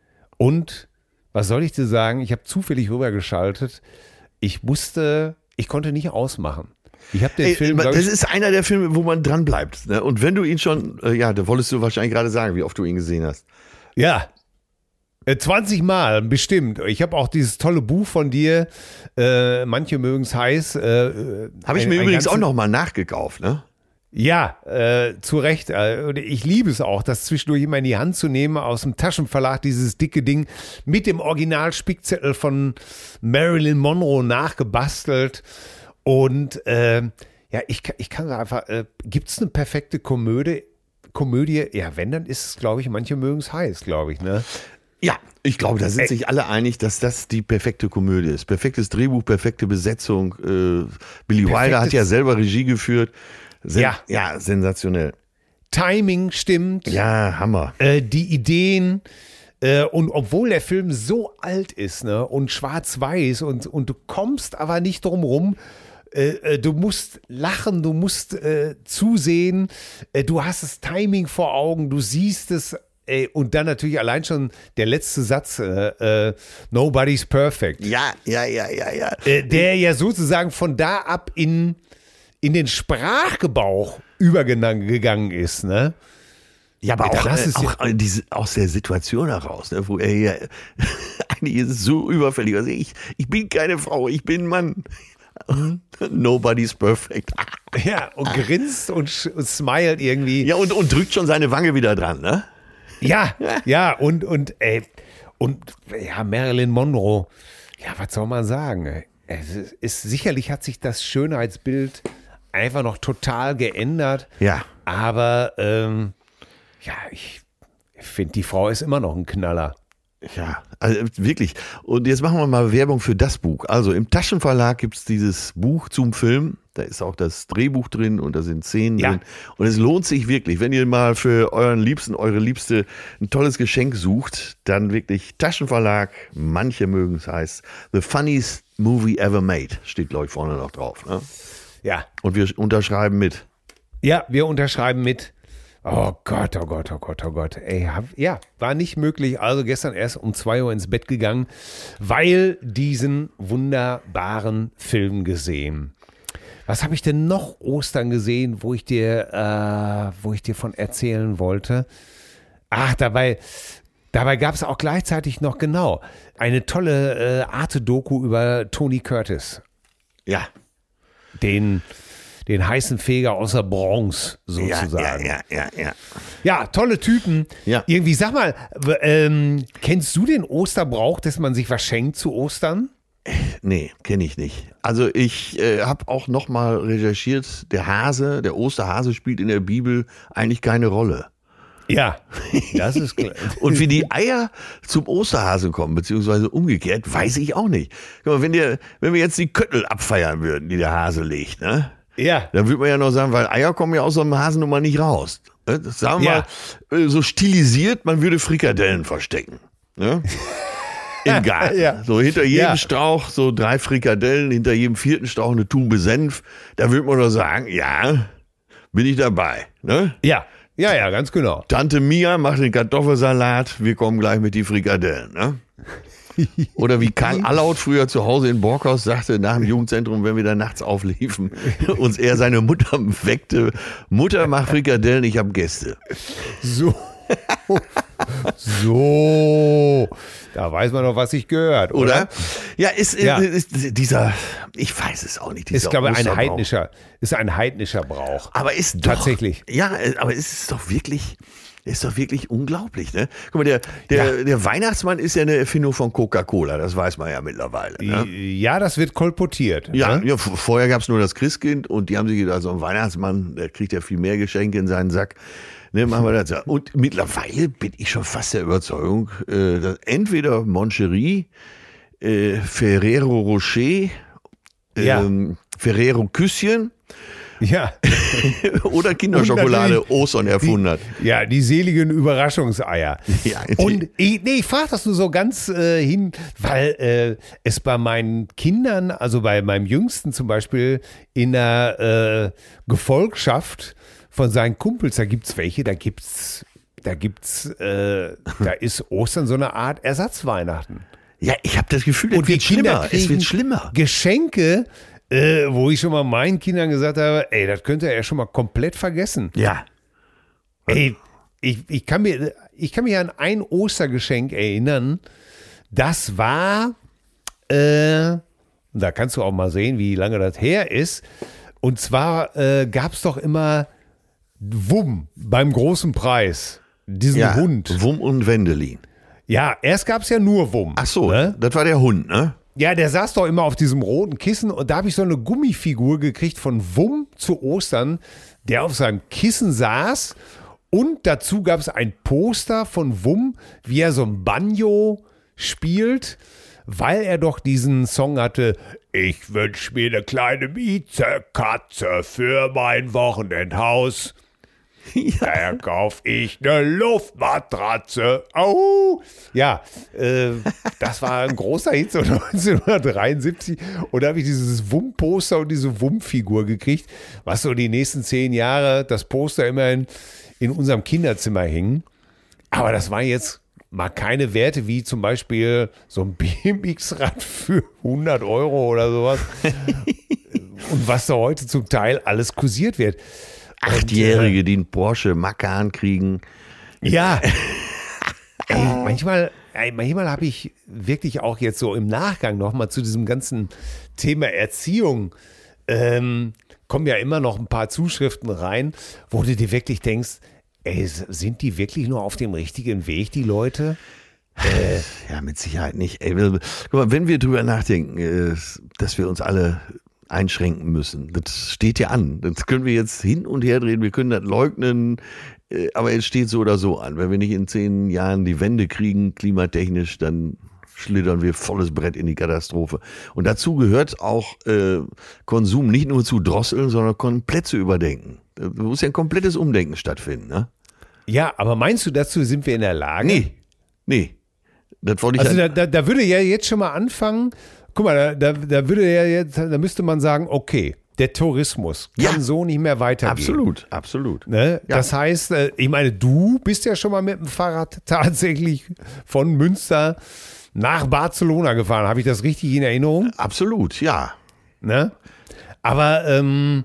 Und was soll ich dir sagen? Ich habe zufällig rübergeschaltet. Ich musste, ich konnte nicht ausmachen. Ich habe den Ey, Film, das glaub ich, ist einer der Filme, wo man dran bleibt. Ne? Und wenn du ihn schon, äh, ja, da wolltest du wahrscheinlich gerade sagen, wie oft du ihn gesehen hast. ja, äh, zwanzig Mal bestimmt. Ich habe auch dieses tolle Buch von dir, äh, manche mögen es heiß. Äh, Habe ich ein- mir ein übrigens auch ganzes- nochmal nachgekauft, ne? Ja, äh, zu Recht. Äh, und ich liebe es auch, das zwischendurch immer in die Hand zu nehmen, aus dem Taschenverlag, dieses dicke Ding mit dem Original-Spickzettel von Marilyn Monroe nachgebastelt. Und äh, ja, ich, kann- ich kann sagen einfach, äh, gibt es eine perfekte Komödie? Komödie? Ja, wenn, dann ist es, glaube ich, manche mögen es heiß, glaube ich, ne? Ja, ich glaube, da sind Ey. sich alle einig, dass das die perfekte Komödie ist. Perfektes Drehbuch, perfekte Besetzung. Äh, Billy Wilder hat Perfektes- ja selber Regie geführt. Sen Ja. Ja, sensationell. Timing stimmt. Ja, Hammer. Äh, die Ideen. Äh, und obwohl der Film so alt ist, ne, und schwarz-weiß und, und du kommst aber nicht drum rum, äh, äh, du musst lachen, du musst äh, zusehen, äh, du hast das Timing vor Augen, du siehst es, ey, und dann natürlich allein schon der letzte Satz, äh, äh, Nobody's perfect, Ja, ja, ja, ja, ja. äh, der ja sozusagen von da ab in, in den Sprachgebrauch übergegangen ist, ne? Ja, aber Ey, auch, das äh, ist auch äh, diese, aus der Situation heraus, ne, wo er ja, eigentlich ist es so überfällig. Also ich, ich bin keine Frau, ich bin ein Mann. Nobody's perfect. Ja, und grinst und, sch- und smilet irgendwie. Ja, und, und drückt schon seine Wange wieder dran, ne? Ja, ja, und, und, ey, und, ja, Marilyn Monroe, ja, was soll man sagen? Ey? Es ist, ist, sicherlich hat sich das Schönheitsbild einfach noch total geändert, Ja. aber, ähm, ja, ich, ich finde, die Frau ist immer noch ein Knaller. Ja, also wirklich. Und jetzt machen wir mal Werbung für das Buch. Also im Taschenverlag gibt es dieses Buch zum Film. Da ist auch das Drehbuch drin und da sind Szenen Ja. drin. Und es lohnt sich wirklich, wenn ihr mal für euren Liebsten, eure Liebste ein tolles Geschenk sucht, dann wirklich Taschenverlag, manche mögen es heißt, The Funniest Movie Ever Made, steht glaube ich vorne noch drauf. Ne? Ja, Und wir unterschreiben mit. ja, wir unterschreiben mit. Oh Gott, oh Gott, oh Gott, oh Gott. Ey, hab, ja, war nicht möglich. Also gestern erst um zwei Uhr ins Bett gegangen, weil diesen wunderbaren Film gesehen. Was habe ich denn noch Ostern gesehen, wo ich dir, äh, wo ich dir von erzählen wollte? Ach, dabei, Dabei gab es auch gleichzeitig noch, genau, eine tolle äh, Arte-Doku über Tony Curtis. Ja. Den, den heißen Feger aus der Bronx, sozusagen. Ja, ja, ja, ja. Ja, ja tolle Typen. Ja. Irgendwie, sag mal, ähm, kennst du den Osterbrauch, dass man sich was schenkt zu Ostern? Nee, kenne ich nicht. Also ich äh, habe auch noch mal recherchiert, der Hase, der Osterhase spielt in der Bibel eigentlich keine Rolle. Ja, das ist klar. Und wie die Eier zum Osterhase kommen, beziehungsweise umgekehrt, weiß ich auch nicht. Guck mal, wenn, der, wenn wir jetzt die Köttel abfeiern würden, die der Hase legt, ne? Ja. Dann würde man ja noch sagen, weil Eier kommen ja aus so einem Hasen nun mal nicht raus. Das sagen wir Ja. mal so stilisiert, man würde Frikadellen verstecken. Ne? Im Garten. Ja. So hinter jedem Ja. Strauch so drei Frikadellen, hinter jedem vierten Strauch eine Tube Senf. Da würde man doch sagen, ja, bin ich dabei. Ne? Ja, ja, ja, ganz genau. Tante Mia macht den Kartoffelsalat, wir kommen gleich mit die Frikadellen. Ne? Oder wie Karl Allaut früher zu Hause in Borkhaus sagte, nach dem Jugendzentrum, wenn wir da nachts aufliefen, uns er seine Mutter weckte. Mutter, mach Frikadellen, ich habe Gäste. So. So. Da weiß man doch, was sich gehört, oder? Oder? Ja, ist, Ja. ist, ist dieser, ich weiß es auch nicht, dieser Ist, glaube ich, ein Osterbrauch. heidnischer, ist ein heidnischer Brauch. Aber ist doch, Tatsächlich. Ja, aber es ist doch wirklich, ist doch wirklich unglaublich, ne? Guck mal, der, der, Ja. der Weihnachtsmann ist ja eine Erfindung von Coca-Cola, das weiß man ja mittlerweile. Ne? Ja, das wird kolportiert. Ja, ne? ja, v- vorher gab es nur das Christkind und die haben sich gedacht, so ein Weihnachtsmann, der kriegt ja viel mehr Geschenke in seinen Sack. Ne, machen wir das. Und mittlerweile bin ich schon fast der Überzeugung, äh, dass entweder Moncherie, äh, Ferrero Rocher, Ja. ähm, Ferrero Küsschen Ja. oder Kinderschokolade natürlich Ostern erfunden hat. Ja, die seligen Überraschungseier. Ja, die- Und ich, nee, ich frage das nur so ganz äh, hin, weil äh, es bei meinen Kindern, also bei meinem Jüngsten zum Beispiel, in der äh, Gefolgschaft von seinen Kumpels, da gibt's welche, da gibt's, da gibt's, äh, da ist Ostern so eine Art Ersatzweihnachten. Ja, ich habe das Gefühl, es Und wir wird Kinder schlimmer. Es kriegen wird schlimmer. Geschenke, äh, wo ich schon mal meinen Kindern gesagt habe, ey, das könnt ihr ja schon mal komplett vergessen. Ja. Ey, ich, ich, kann mir, ich kann mich an ein Ostergeschenk erinnern. Das war, äh, da kannst du auch mal sehen, wie lange das her ist. Und zwar äh, gab es doch immer Wumm beim großen Preis. Diesen Ja, Hund. Wumm und Wendelin. Ja, erst gab es ja nur Wumm. Ach so, Ne? das war der Hund, ne? Ja, der saß doch immer auf diesem roten Kissen und da habe ich so eine Gummifigur gekriegt von Wumm zu Ostern, der auf seinem Kissen saß und dazu gab es ein Poster von Wumm, wie er so ein Banjo spielt, weil er doch diesen Song hatte, ich wünsch mir eine kleine Miezekatze für mein Wochenendhaus. Da kauf ich eine Luftmatratze. Au! Ja, äh, das war ein großer Hit, so neunzehnhundertdreiundsiebzig. Und da habe ich dieses Wumm-Poster und diese Wumm-Figur gekriegt, was so die nächsten zehn Jahre das Poster immerhin in unserem Kinderzimmer hing. Aber das waren jetzt mal keine Werte wie zum Beispiel so ein B M X-Rad für hundert Euro oder sowas. Und was da heute zum Teil alles kursiert wird. Achtjährige, die einen Porsche Macan kriegen. Ja. Ey, manchmal, ey, manchmal habe ich wirklich auch jetzt so im Nachgang nochmal zu diesem ganzen Thema Erziehung, ähm, kommen ja immer noch ein paar Zuschriften rein, wo du dir wirklich denkst, ey, sind die wirklich nur auf dem richtigen Weg, die Leute? Ja, mit Sicherheit nicht. Ey, wir- guck mal, wenn wir drüber nachdenken, äh, dass wir uns alle einschränken müssen, das steht ja an. Das können wir jetzt hin und her drehen, wir können das leugnen, äh, aber es steht so oder so an. Wenn wir nicht in zehn Jahren die Wende kriegen, klimatechnisch, dann schlittern wir volles Brett in die Katastrophe. Und dazu gehört auch äh, Konsum nicht nur zu drosseln, sondern komplett zu überdenken. Da muss ja ein komplettes Umdenken stattfinden, ne? Ja, aber meinst du, dazu sind wir in der Lage? Nee, nee. Das wollte ich Also ja, da, da, da würde ja jetzt schon mal anfangen, guck mal, da, da, da würde ja jetzt, da müsste man sagen, okay, der Tourismus kann Ja. so nicht mehr weitergehen. absolut, absolut. Ne? Ja. Das heißt, äh, ich meine, du bist ja schon mal mit dem Fahrrad tatsächlich von Münster nach Barcelona gefahren. Habe ich das richtig in Erinnerung? Absolut, ja. Ne? Aber ähm,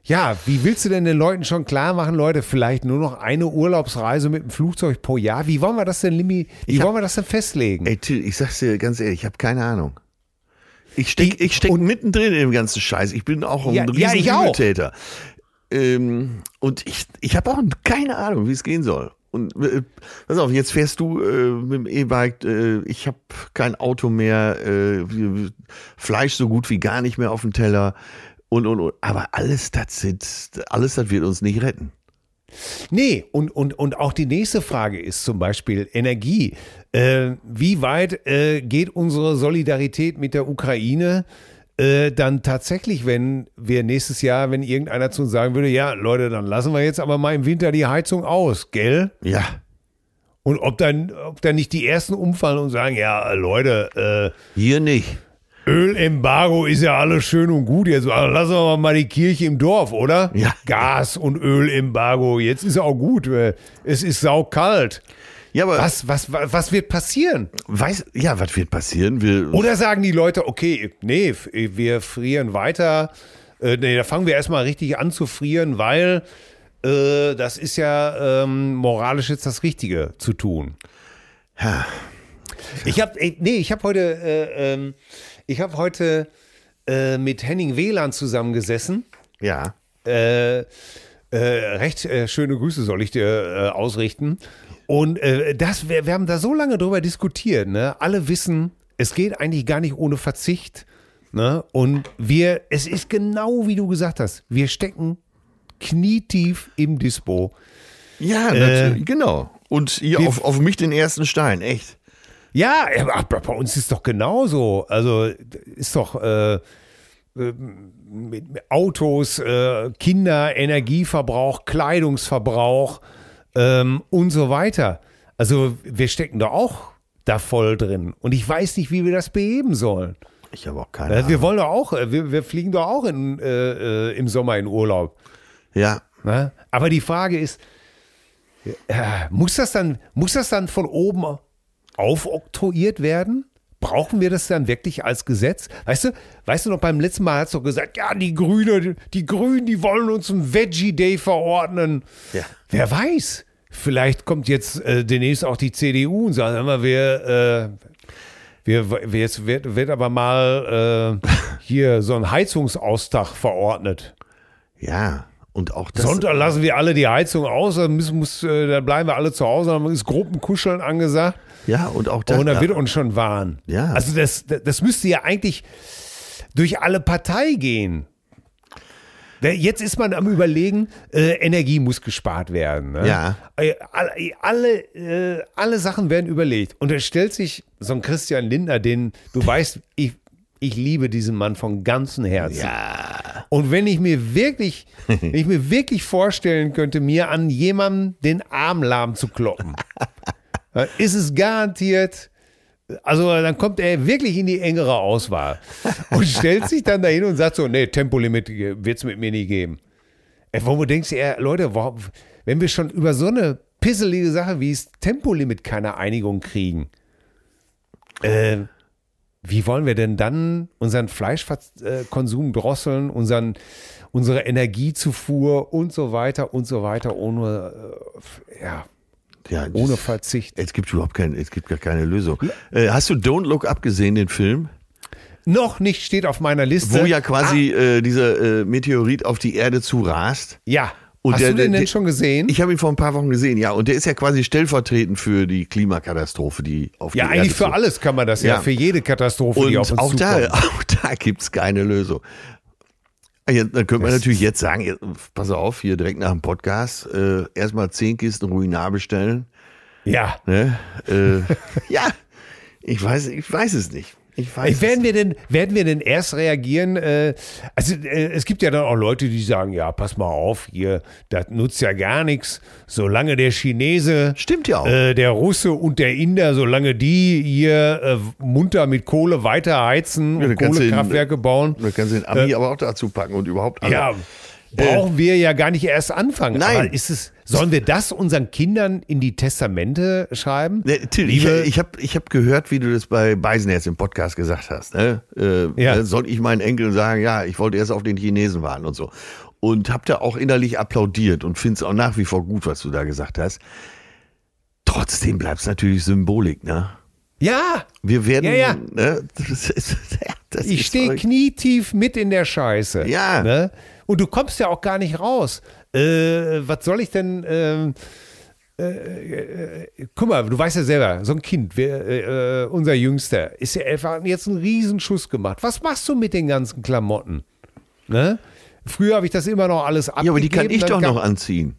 Ja, wie willst du denn den Leuten schon klar machen, Leute, vielleicht nur noch eine Urlaubsreise mit dem Flugzeug pro Jahr? Wie wollen wir das denn, Limi, wie hab, wollen wir das denn festlegen? Ey, Till, ich sag's dir ganz ehrlich, ich habe keine Ahnung. Ich steck, ich steck mittendrin in dem ganzen Scheiß. Ich bin auch ein ja, riesen ja, ich auch. Übeltäter. Ähm, und ich, ich habe auch keine Ahnung, wie es gehen soll. Und äh, pass auf, jetzt fährst du äh, mit dem E-Bike, äh, ich habe kein Auto mehr, äh, Fleisch so gut wie gar nicht mehr auf dem Teller. Und, und, und. Aber alles das sind, alles das wird uns nicht retten. Nee, und, und, und auch die nächste Frage ist zum Beispiel Energie. Äh, wie weit äh, geht unsere Solidarität mit der Ukraine äh, dann tatsächlich, wenn wir nächstes Jahr, wenn irgendeiner zu uns sagen würde, ja, Leute, dann lassen wir jetzt aber mal im Winter die Heizung aus, gell? Ja. Und ob dann, ob dann nicht die ersten umfallen und sagen, ja, Leute, äh, hier nicht. Ölembargo ist ja alles schön und gut. Jetzt also lassen wir mal die Kirche im Dorf, oder? Ja. Gas- und Ölembargo. Jetzt ist auch gut. Es ist saukalt. Ja, aber was, was, was wird passieren? Weiß, ja, was wird passieren? Wir, oder sagen die Leute, okay, nee, wir frieren weiter. Äh, nee, da fangen wir erstmal richtig an zu frieren, weil äh, das ist ja ähm, moralisch jetzt das Richtige zu tun. Ja. Ich habe, nee, ich habe heute, äh, ähm, ich habe heute äh, mit Henning Wieland zusammengesessen. Ja. Äh, äh, recht äh, schöne Grüße soll ich dir äh, ausrichten. Und äh, das, wir, wir haben da so lange drüber diskutiert. Ne? Alle wissen, es geht eigentlich gar nicht ohne Verzicht. Ne? Und wir, es ist genau wie du gesagt hast, wir stecken knietief im Dispo. Ja, äh, genau. Und hier wir, auf, auf mich den ersten Stein, echt. Ja, aber bei uns ist doch genauso. Also ist doch äh, mit Autos, äh, Kinder, Energieverbrauch, Kleidungsverbrauch ähm, und so weiter. Also wir stecken da auch da voll drin. Und ich weiß nicht, wie wir das beheben sollen. Ich habe auch keine Ahnung. Wir wollen doch auch, wir, wir fliegen doch auch in, äh, im Sommer in Urlaub. Ja. Na? Aber die Frage ist, äh, muss das dann, muss das dann von oben aufoktroyiert werden? Brauchen wir das dann wirklich als Gesetz? Weißt du, weißt du noch, beim letzten Mal hat es doch gesagt, ja, die Grüne, die Grünen, die wollen uns einen Veggie Day verordnen. Ja. Wer weiß, vielleicht kommt jetzt äh, demnächst auch die C D U und sagt, hör mal, wir, äh, wir, wir jetzt wird, wird aber mal äh, hier so ein Heizungsaustag verordnet. Ja. Und auch das. Sonntag lassen wir alle die Heizung aus, dann, müssen, muss, äh, dann bleiben wir alle zu Hause, dann ist Gruppenkuscheln angesagt. Ja, und auch das. Und dann ja. wird uns schon warnen. Ja. Also das, das müsste ja eigentlich durch alle Partei gehen. Jetzt ist man am Überlegen, äh, Energie muss gespart werden. Ne? Ja. Äh, alle, alle, äh, alle Sachen werden überlegt. Und da stellt sich so ein Christian Lindner, den, du weißt, ich, ich liebe diesen Mann von ganzem Herzen. Ja. Und wenn ich mir wirklich, wenn ich mir wirklich vorstellen könnte, mir an jemandem den Arm lahm zu kloppen, dann ist es garantiert, also dann kommt er wirklich in die engere Auswahl und stellt sich dann dahin und sagt so, nee, Tempolimit wird es mit mir nie geben. Ey, wo denkst du, ey, Leute, warum, wenn wir schon über so eine pisselige Sache wie das Tempolimit keine Einigung kriegen, äh, wie wollen wir denn dann unseren Fleischkonsum drosseln, unseren, unsere Energiezufuhr und so weiter und so weiter ohne, äh, ja, ja, ohne Verzicht? Es gibt überhaupt kein, es gibt gar keine Lösung. Äh, hast du Don't Look Up gesehen, den Film? Noch nicht, steht auf meiner Liste. Wo ja quasi ah. äh, dieser äh, Meteorit auf die Erde zurast. Ja. Und Hast der, du den der, denn schon gesehen? Ich habe ihn vor ein paar Wochen gesehen, ja. Und der ist ja quasi stellvertretend für die Klimakatastrophe, die auf ja, die Erde eigentlich für zu. alles kann man das ja, ja. für jede Katastrophe, und die auf uns auch zukommt. da, auch da gibt es keine Lösung. Ja, dann könnte man das natürlich jetzt sagen, jetzt, pass auf, hier direkt nach dem Podcast, äh, erstmal zehn Kisten Ruinar bestellen. Ja. Ne? Äh, ja, ich weiß, ich weiß es nicht. Ich weiß werden, wir denn, werden wir denn erst reagieren? Äh, also äh, es gibt ja dann auch Leute, die sagen, ja, pass mal auf, hier, das nutzt ja gar nichts, solange der Chinese, Stimmt ja auch. Äh, der Russe und der Inder, solange die hier äh, munter mit Kohle weiter heizen Ja, und Kohlekraftwerke bauen. Da kannst du den Ami äh, aber auch dazu packen und überhaupt alle. Ja, brauchen äh, wir ja gar nicht erst anfangen. Nein. Aber ist es, sollen wir das unseren Kindern in die Testamente schreiben? Ne, Till, ich, ich habe ich hab gehört, wie du das bei Beisenherz im Podcast gesagt hast. Ne? Äh, ja. Soll ich meinen Enkeln sagen, ja, ich wollte erst auf den Chinesen warten und so. Und hab da auch innerlich applaudiert und finde es auch nach wie vor gut, was du da gesagt hast. Trotzdem bleibt es natürlich Symbolik, ne? Ja. Wir werden, ja, ja. Ne? Das ist, das ich stehe knietief mit in der Scheiße. Ja. Ne? Und du kommst ja auch gar nicht raus. Äh, was soll ich denn, ähm, äh, äh, äh, guck mal, du weißt ja selber, so ein Kind, wir, äh, unser Jüngster, ist ja einfach jetzt einen Riesenschuss gemacht. Was machst du mit den ganzen Klamotten? Ne? Früher habe ich das immer noch alles abgegeben. Ja, aber die kann ich doch gab, noch anziehen.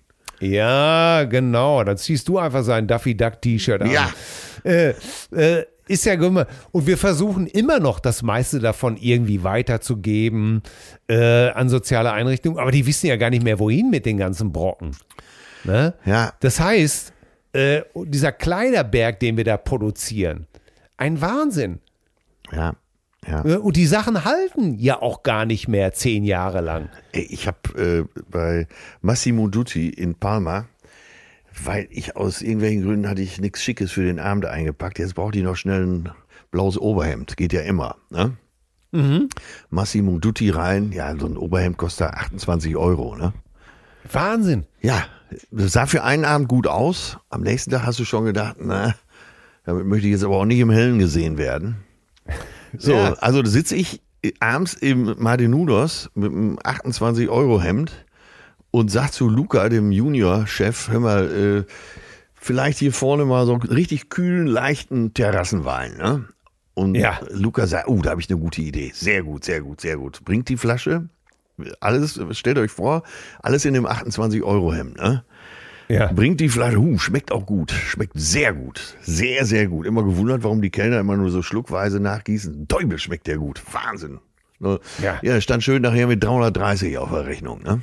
Ja, genau. Dann ziehst du einfach sein Daffy Duck T-Shirt an. Ja. Äh, äh, ist ja immer. Und wir versuchen immer noch das meiste davon irgendwie weiterzugeben äh, an soziale Einrichtungen. Aber die wissen ja gar nicht mehr, wohin mit den ganzen Brocken. Ne? Ja. Das heißt, äh, dieser Kleiderberg, den wir da produzieren, ein Wahnsinn. Ja. Ja. Und die Sachen halten ja auch gar nicht mehr zehn Jahre lang. Ich habe äh, bei Massimo Dutti in Palma, weil ich aus irgendwelchen Gründen hatte ich nichts Schickes für den Abend eingepackt. Jetzt brauchte ich noch schnell ein blaues Oberhemd. Geht ja immer. Ne? Mhm. Massimo Dutti rein. Ja, so ein Oberhemd kostet achtundzwanzig Euro. Ne? Wahnsinn. Ja, das sah für einen Abend gut aus. Am nächsten Tag hast du schon gedacht, na, damit möchte ich jetzt aber auch nicht im Hellen gesehen werden. So, ja. Also da sitze ich abends im Mardenudos mit einem achtundzwanzig Euro Hemd und sag zu Luca, dem Junior-Chef, hör mal, äh, vielleicht hier vorne mal so einen richtig kühlen, leichten Terrassenwein, ne? Und ja. Luca sagt, oh, da habe ich eine gute Idee. Sehr gut, sehr gut, sehr gut. Bringt die Flasche, alles, stellt euch vor, alles in dem achtundzwanzig Euro Hemd, ne? Ja. Bringt die Flasche, huh, schmeckt auch gut, schmeckt sehr gut, sehr, sehr gut. Immer gewundert, warum die Kellner immer nur so schluckweise nachgießen. Teufel schmeckt der gut, Wahnsinn. Ne? Ja. Ja, stand schön nachher mit dreihundertdreißig auf der Rechnung. Ne?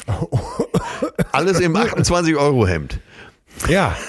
Alles im achtundzwanzig Euro Hemd. Ja.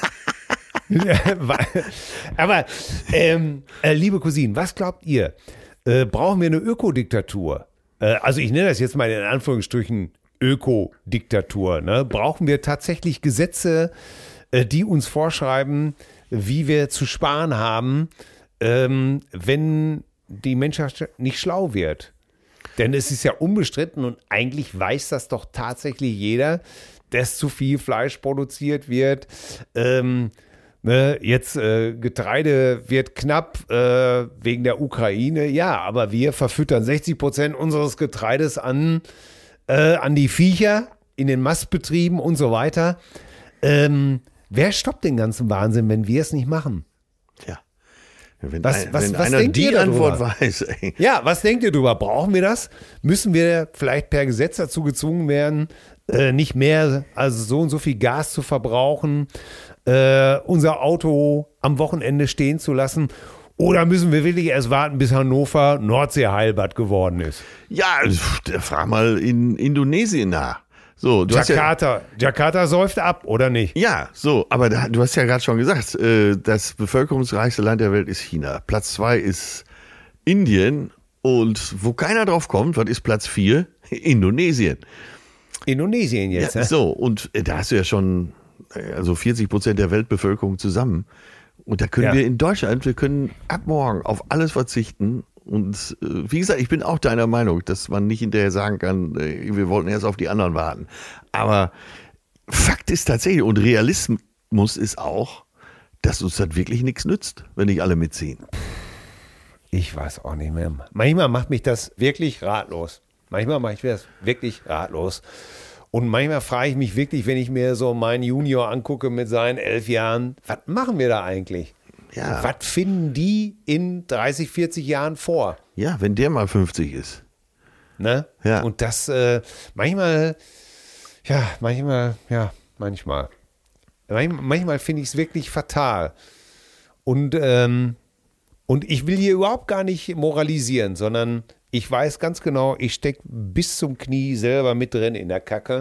Aber, ähm, äh, liebe Cousinen, was glaubt ihr? Äh, brauchen wir eine Ökodiktatur? Äh, also ich nenne das jetzt mal in Anführungsstrichen Ökodiktatur. Ne? Brauchen wir tatsächlich Gesetze, äh, die uns vorschreiben, wie wir zu sparen haben, ähm, wenn die Menschheit nicht schlau wird? Denn es ist ja unbestritten und eigentlich weiß das doch tatsächlich jeder, dass zu viel Fleisch produziert wird. Ähm, ne? Jetzt äh, Getreide wird knapp äh, wegen der Ukraine. Ja, aber wir verfüttern sechzig Prozent unseres Getreides an Äh, an die Viecher in den Mastbetrieben und so weiter. Ähm, wer stoppt den ganzen Wahnsinn, wenn wir es nicht machen? Ja. Wenn, was, ein, was, wenn was einer denkt die ihr Antwort weiß. Ey. Ja, was denkt ihr darüber? Brauchen wir das? Müssen wir vielleicht per Gesetz dazu gezwungen werden, äh, nicht mehr, also so und so viel Gas zu verbrauchen, äh, unser Auto am Wochenende stehen zu lassen? Oder müssen wir wirklich erst warten, bis Hannover Nordsee-Heilbad geworden ist? Ja, frag mal in Indonesien nach. So, du Jakarta, hast ja, Jakarta säuft ab, oder nicht? Ja, so, aber da, du hast ja gerade schon gesagt, äh, das bevölkerungsreichste Land der Welt ist China. Platz zwei ist Indien und wo keiner drauf kommt, was ist Platz vier? Indonesien. Indonesien jetzt, ja, ne? So, und da hast du ja schon also vierzig Prozent der Weltbevölkerung zusammen. Und da können ja. wir in Deutschland, wir können ab morgen auf alles verzichten. Und äh, wie gesagt, ich bin auch deiner Meinung, dass man nicht hinterher sagen kann, äh, wir wollten erst auf die anderen warten. Aber Fakt ist tatsächlich, und Realismus ist auch, dass uns das wirklich nichts nützt, wenn nicht alle mitziehen. Ich weiß auch nicht mehr. Manchmal macht mich das wirklich ratlos. Manchmal mache ich das wirklich ratlos. Und manchmal frage ich mich wirklich, wenn ich mir so meinen Junior angucke mit seinen elf Jahren, was machen wir da eigentlich? Ja. Was finden die in dreißig, vierzig Jahren vor? Ja, wenn der mal fünfzig ist. Ne? Ja. Und das äh, manchmal, ja, manchmal, ja, manchmal. Manchmal, manchmal finde ich es wirklich fatal. Und, ähm, und ich will hier überhaupt gar nicht moralisieren, sondern ich weiß ganz genau, ich stecke bis zum Knie selber mit drin in der Kacke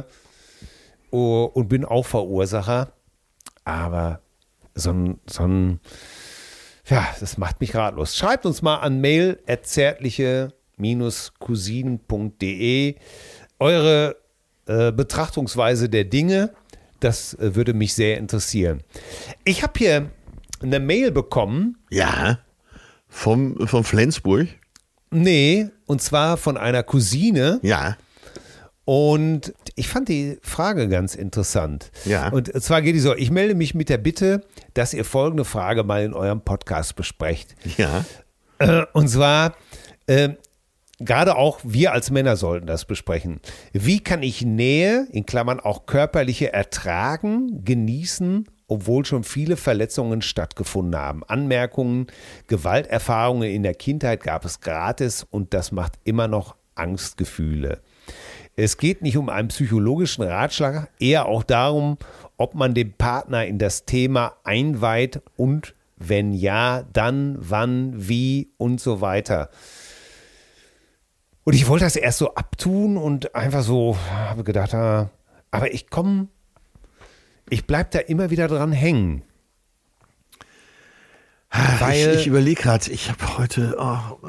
und bin auch Verursacher. Aber so ein, so ein, ja, das macht mich ratlos. Schreibt uns mal an mail at zärtliche Bindestrich cousinen punkt de eure äh, Betrachtungsweise der Dinge. Das äh, würde mich sehr interessieren. Ich habe hier eine Mail bekommen. Ja, vom, vom Flensburg. Nee, und zwar von einer Cousine. Ja. Und ich fand die Frage ganz interessant. Ja. Und zwar geht die so: Ich melde mich mit der Bitte, dass ihr folgende Frage mal in eurem Podcast besprecht. Ja. Äh, und zwar, äh, gerade auch wir als Männer sollten das besprechen. Wie kann ich Nähe, in Klammern auch körperliche, ertragen, genießen, obwohl schon viele Verletzungen stattgefunden haben? Anmerkungen, Gewalterfahrungen in der Kindheit gab es gratis und das macht immer noch Angstgefühle. Es geht nicht um einen psychologischen Ratschlag, eher auch darum, ob man den Partner in das Thema einweiht und wenn ja, dann, wann, wie und so weiter. Und ich wollte das erst so abtun und einfach so, habe gedacht, ah, aber ich komme, ich bleibe da immer wieder dran hängen. Weil ich ich überlege gerade, ich habe heute, oh,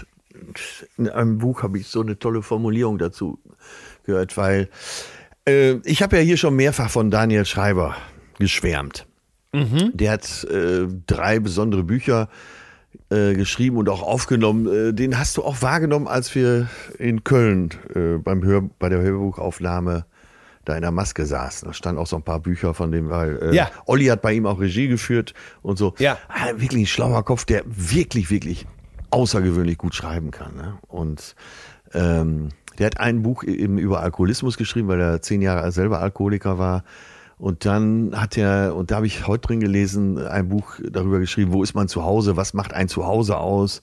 in einem Buch habe ich so eine tolle Formulierung dazu gehört, weil äh, ich habe ja hier schon mehrfach von Daniel Schreiber geschwärmt. Mhm. Der hat äh, drei besondere Bücher äh, geschrieben und auch aufgenommen. Äh, den hast du auch wahrgenommen, als wir in Köln äh, beim Hör, bei der Hörbuchaufnahme da in der Maske saßen. Da standen auch so ein paar Bücher von dem, weil äh, ja. Olli hat bei ihm auch Regie geführt und so. Ja. Ah, wirklich ein schlauer Kopf, der wirklich, wirklich außergewöhnlich gut schreiben kann. Ne? Und ähm, der hat ein Buch eben über Alkoholismus geschrieben, weil er zehn Jahre selber Alkoholiker war. Und dann hat er, und da habe ich heute drin gelesen, ein Buch darüber geschrieben, wo ist man zu Hause, was macht ein Zuhause aus?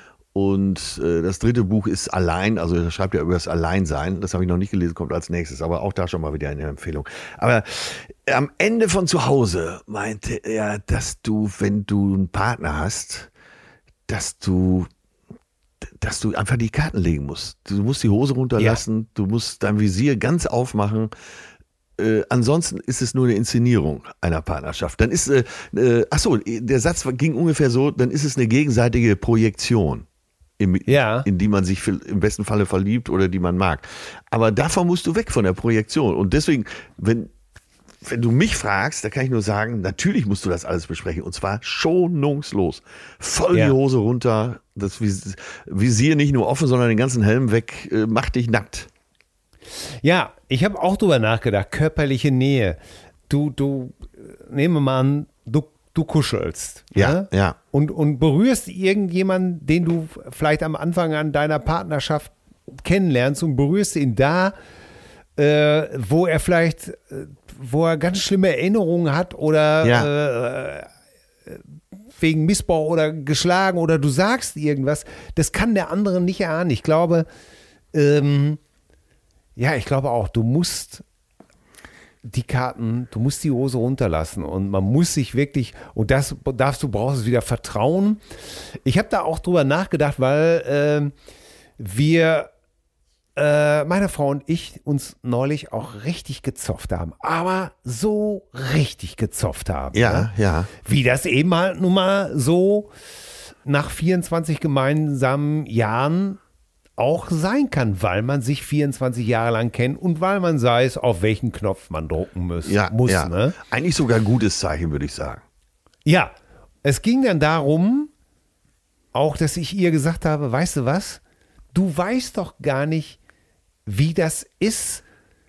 Und äh, das dritte Buch ist Allein, also da schreibt er über das Alleinsein. Das habe ich noch nicht gelesen, kommt als nächstes, aber auch da schon mal wieder eine Empfehlung. Aber am Ende von Zuhause meinte er, dass du, wenn du einen Partner hast, dass du dass du einfach die Karten legen musst. Du musst die Hose runterlassen, ja. Du musst dein Visier ganz aufmachen. Äh, ansonsten ist es nur eine Inszenierung einer Partnerschaft. Dann ist, äh, äh, ach so, der Satz ging ungefähr so, dann ist es eine gegenseitige Projektion, im, ja. in die man sich im besten Falle verliebt oder die man mag. Aber davon musst du weg von der Projektion. Und deswegen, wenn Wenn du mich fragst, da kann ich nur sagen, natürlich musst du das alles besprechen und zwar schonungslos. Voll ja. die Hose runter, das Visier nicht nur offen, sondern den ganzen Helm weg, äh, mach dich nackt. Ja, ich habe auch drüber nachgedacht, körperliche Nähe. Du, du, nehmen wir mal an, du, du kuschelst. Ja, ne? ja. Und, und berührst irgendjemanden, den du vielleicht am Anfang an deiner Partnerschaft kennenlernst und berührst ihn da, äh, wo er vielleicht, äh, wo er ganz schlimme Erinnerungen hat oder ja. äh, wegen Missbrauch oder geschlagen oder du sagst irgendwas, das kann der andere nicht erahnen. Ich glaube, ähm, ja, ich glaube auch, du musst die Karten, du musst die Hose runterlassen und man muss sich wirklich, und das darfst du, brauchst es wieder Vertrauen. Ich habe da auch drüber nachgedacht, weil äh, wir, äh, meine Frau und ich, uns neulich auch richtig gezofft haben, aber so richtig gezofft haben. Ja, ne? ja. Wie das eben halt nun mal so nach vierundzwanzig gemeinsamen Jahren auch sein kann, weil man sich vierundzwanzig Jahre lang kennt und weil man weiß, auf welchen Knopf man drucken muss. Ja, muss ja. Ne? Eigentlich sogar ein gutes Zeichen, würde ich sagen. Ja, es ging dann darum, auch, dass ich ihr gesagt habe, weißt du was, du weißt doch gar nicht, wie das ist,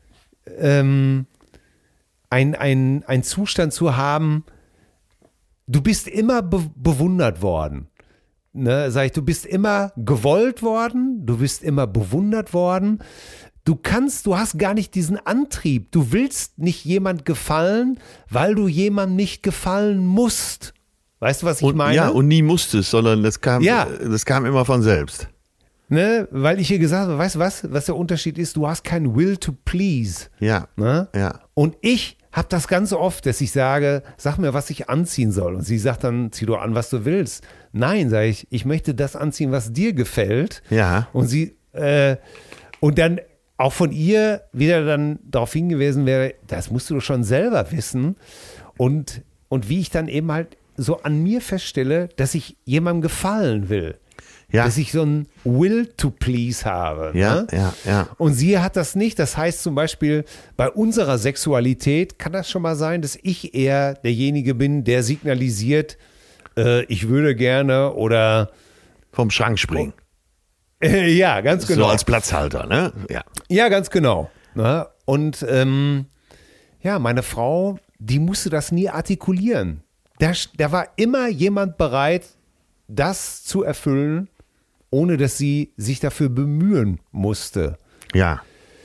ähm, ein, ein, ein Zustand zu haben, du bist immer be- bewundert worden. Ne, sag ich, du bist immer gewollt worden, du bist immer bewundert worden. Du kannst, du hast gar nicht diesen Antrieb. Du willst nicht jemand gefallen, weil du jemandem nicht gefallen musst. Weißt du, was ich und, meine? Ja, und nie musstest, sondern das kam, Ja. das kam immer von selbst. Ne, weil ich ihr gesagt habe, weißt du was, was der Unterschied ist? Du hast keinen Will to please. Ja, Ne? ja. Und ich habe das ganz oft, dass ich sage, sag mir, was ich anziehen soll. Und sie sagt dann, zieh doch an, was du willst. Nein, sage ich, ich möchte das anziehen, was dir gefällt. Ja. Und sie, äh, und dann auch von ihr wieder dann darauf hingewiesen wäre, das musst du doch schon selber wissen. Und, und wie ich dann eben halt so an mir feststelle, dass ich jemandem gefallen will. Ja. dass ich so ein Will to please habe. Ja, ne? ja, ja. Und sie hat das nicht. Das heißt zum Beispiel, bei unserer Sexualität kann das schon mal sein, dass ich eher derjenige bin, der signalisiert, äh, ich würde gerne oder Vom Schrank springen. äh, ja, ganz genau. So als Platzhalter, ne? Ja. Ja, ganz genau. Ne? Und ähm, ja, meine Frau, die musste das nie artikulieren. Da, da war immer jemand bereit, das zu erfüllen, ohne dass sie sich dafür bemühen musste. Ja.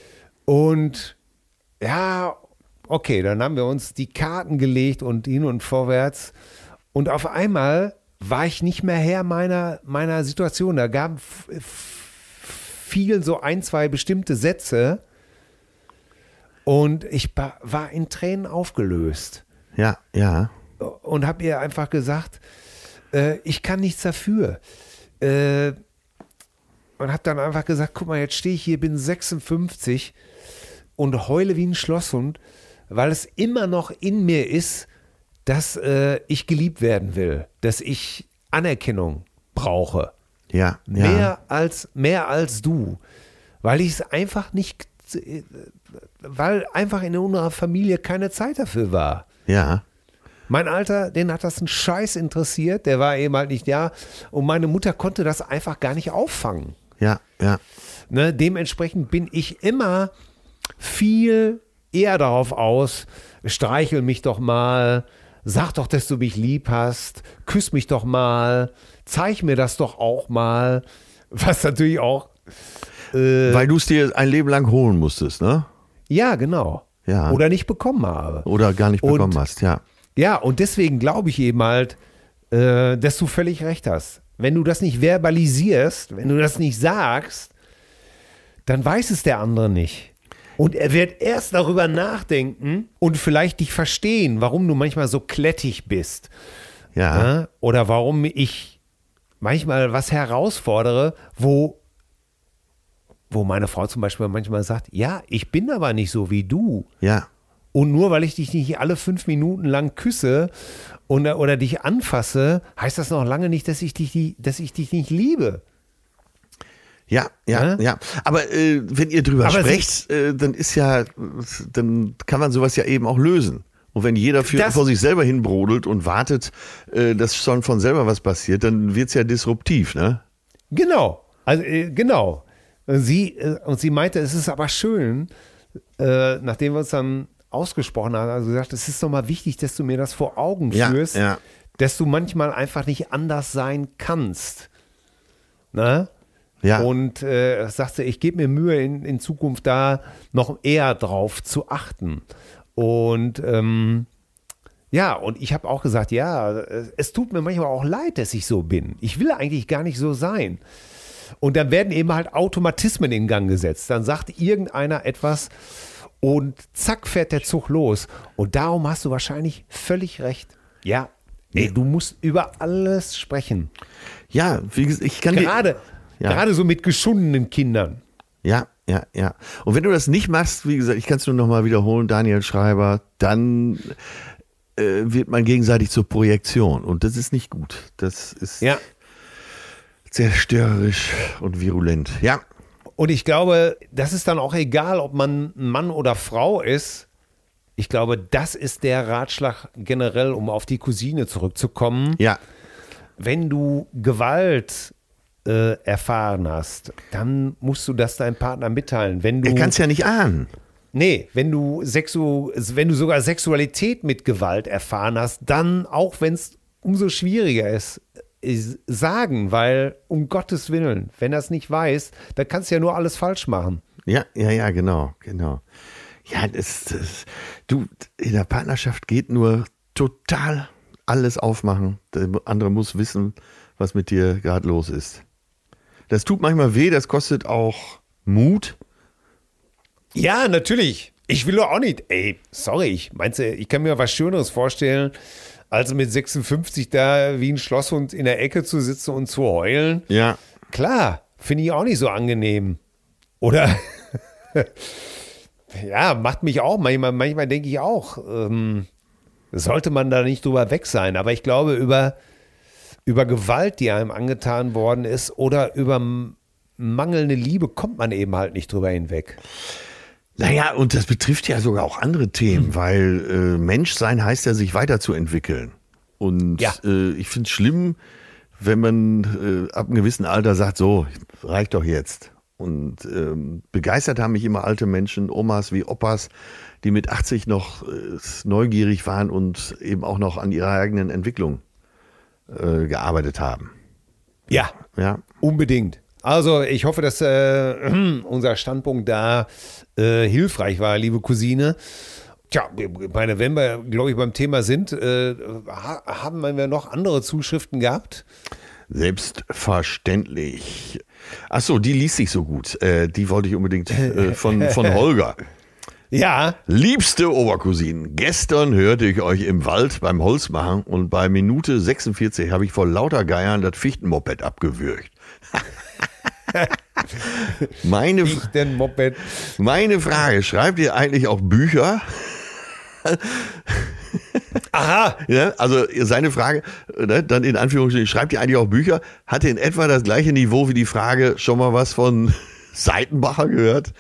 Und ja, okay, dann haben wir uns die Karten gelegt und hin und vorwärts. Und auf einmal war ich nicht mehr Herr meiner, meiner Situation. Da gab fielen so ein, zwei bestimmte Sätze und ich ba- war in Tränen aufgelöst. Ja, ja. Und habe ihr einfach gesagt, äh, ich kann nichts dafür. Äh, und habe dann einfach gesagt, guck mal, jetzt stehe ich hier, bin sechsundfünfzig und heule wie ein Schlosshund, weil es immer noch in mir ist, dass äh, ich geliebt werden will, dass ich Anerkennung brauche. Ja, ja. Mehr als, mehr als du. Weil ich es einfach nicht, weil einfach in unserer Familie keine Zeit dafür war. Ja. Mein Alter, den hat das ein Scheiß interessiert, der war eben halt nicht da und meine Mutter konnte das einfach gar nicht auffangen. Ja, ja. Ne, dementsprechend bin ich immer viel eher darauf aus, streichel mich doch mal, sag doch, dass du mich lieb hast, küss mich doch mal, zeig mir das doch auch mal, was natürlich auch, äh, Weil du es dir ein Leben lang holen musstest, ne? ja, genau, Ja. oder nicht bekommen habe. Oder gar nicht bekommen Und- hast, ja. Ja, und deswegen glaube ich eben halt, äh, dass du völlig recht hast. Wenn du das nicht verbalisierst, wenn du das nicht sagst, dann weiß es der andere nicht. Und er wird erst darüber nachdenken und vielleicht dich verstehen, warum du manchmal so klettig bist. Ja. Ne? Oder warum ich manchmal was herausfordere, wo, wo meine Frau zum Beispiel manchmal sagt, ja, ich bin aber nicht so wie du. Ja. Und nur weil ich dich nicht alle fünf Minuten lang küsse und, oder dich anfasse, heißt das noch lange nicht, dass ich dich, die- dass ich dich nicht liebe. Ja, ja, Ja? ja. Aber äh, wenn ihr drüber Aber sprecht, äh, dann ist ja, dann kann man sowas ja eben auch lösen. Und wenn jeder für, Das- vor sich selber hinbrodelt und wartet, äh, dass schon von selber was passiert, dann wird es ja disruptiv, ne? Genau, also äh, genau. Sie, äh, und sie meinte, es ist aber schön, äh, nachdem wir uns dann ausgesprochen haben, also gesagt, es ist nochmal wichtig, dass du mir das vor Augen Ja, führst, ja. dass du manchmal einfach nicht anders sein kannst. Ne? Ja. Und äh, sagte, ich gebe mir Mühe, in, in Zukunft da noch eher drauf zu achten. Und ähm, ja, und ich habe auch gesagt, ja, es tut mir manchmal auch leid, dass ich so bin. Ich will eigentlich gar nicht so sein. Und dann werden eben halt Automatismen in Gang gesetzt. Dann sagt irgendeiner etwas und zack fährt der Zug los. Und darum hast du wahrscheinlich völlig recht. Ja, ey, du musst über alles sprechen. Ja, wie gesagt, ich kann dir- Gerade, Ja. gerade so mit geschundenen Kindern. Ja, ja, ja. Und wenn du das nicht machst, wie gesagt, ich kann es nur nochmal wiederholen, Daniel Schreiber, dann äh, wird man gegenseitig zur Projektion. Und das ist nicht gut. Das ist Ja. zerstörerisch und virulent. Ja, Und ich glaube, das ist dann auch egal, ob man Mann oder Frau ist. Ich glaube, das ist der Ratschlag generell, um auf die Cousine zurückzukommen. ja, Wenn du Gewalt äh, erfahren hast, dann musst du das deinem Partner mitteilen. Wenn du, er kann es ja nicht ahnen. nee, wenn du, Sexu, wenn du sogar Sexualität mit Gewalt erfahren hast, dann, auch wenn es umso schwieriger ist, ist, sagen, weil um Gottes Willen, wenn er es nicht weiß, dann kannst du ja nur alles falsch machen. Ja, ja, ja, genau, genau. Ja, das, das, du, in der Partnerschaft geht nur total alles aufmachen. Der andere muss wissen, was mit dir gerade los ist. Das tut manchmal weh, das kostet auch Mut. Ja, natürlich. Ich will doch auch nicht. Ey, sorry, ich meinst du, ich kann mir was Schöneres vorstellen, als mit sechsundfünfzig da wie ein Schlosshund in der Ecke zu sitzen und zu heulen. Ja. Klar, finde ich auch nicht so angenehm. Oder? Ja, macht mich auch. Manchmal, manchmal denke ich auch, ähm, sollte man da nicht drüber weg sein. Aber ich glaube, über, über Gewalt, die einem angetan worden ist, oder über mangelnde Liebe, kommt man eben halt nicht drüber hinweg. Naja, und das betrifft ja sogar auch andere Themen, mhm. weil äh, Menschsein heißt ja, sich weiterzuentwickeln. Und ja. äh, ich finde es schlimm, wenn man äh, ab einem gewissen Alter sagt, so, reicht doch jetzt. Und ähm, begeistert haben mich immer alte Menschen, Omas wie Opas, die mit achtzig noch äh, neugierig waren und eben auch noch an ihrer eigenen Entwicklung äh, gearbeitet haben. Ja, ja, unbedingt. Also ich hoffe, dass äh, unser Standpunkt da äh, hilfreich war, liebe Cousine. Tja, meine, wenn wir, glaube ich, beim Thema sind, äh, haben wir noch andere Zuschriften gehabt? Selbstverständlich. Ach so, die liest sich so gut. Äh, die wollte ich unbedingt äh, von, von Holger. Ja. Liebste Obercousinen, gestern hörte ich euch im Wald beim Holzmachen und bei Minute sechsundvierzig habe ich vor lauter Geiern das Fichtenmoped abgewürgt. meine, Fichtenmoped. meine Frage, schreibt ihr eigentlich auch Bücher? Aha. Ja, also seine Frage, ne, dann in Anführungsstrichen, schreibt ihr eigentlich auch Bücher? Hatte in etwa das gleiche Niveau wie die Frage, schon mal was von Seitenbacher gehört?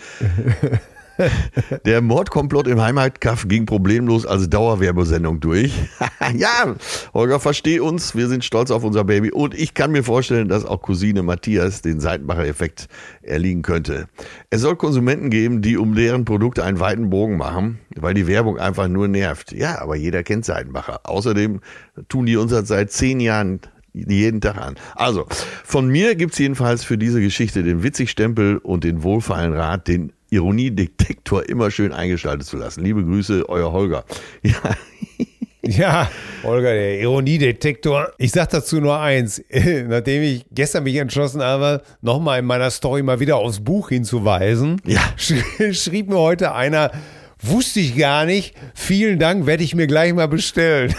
Der Mordkomplott im Heimatkaff ging problemlos als Dauerwerbesendung durch. Ja, Holger, versteh uns, wir sind stolz auf unser Baby und ich kann mir vorstellen, dass auch Cousine Matthias den Seitenbacher-Effekt erliegen könnte. Es soll Konsumenten geben, die um deren Produkte einen weiten Bogen machen, weil die Werbung einfach nur nervt. Ja, aber jeder kennt Seitenbacher. Außerdem tun die uns das seit zehn Jahren jeden Tag an. Also, von mir gibt's jedenfalls für diese Geschichte den Witzigstempel und den wohlfeilen Rat, den Ironiedetektor immer schön eingeschaltet zu lassen. Liebe Grüße, euer Holger. Ja, ja Holger, der Ironiedetektor. Ich sag dazu nur eins. Nachdem ich gestern mich entschlossen habe, nochmal in meiner Story mal wieder aufs Buch hinzuweisen, ja. sch- schrieb mir heute einer, wusste ich gar nicht, vielen Dank, werde ich mir gleich mal bestellen.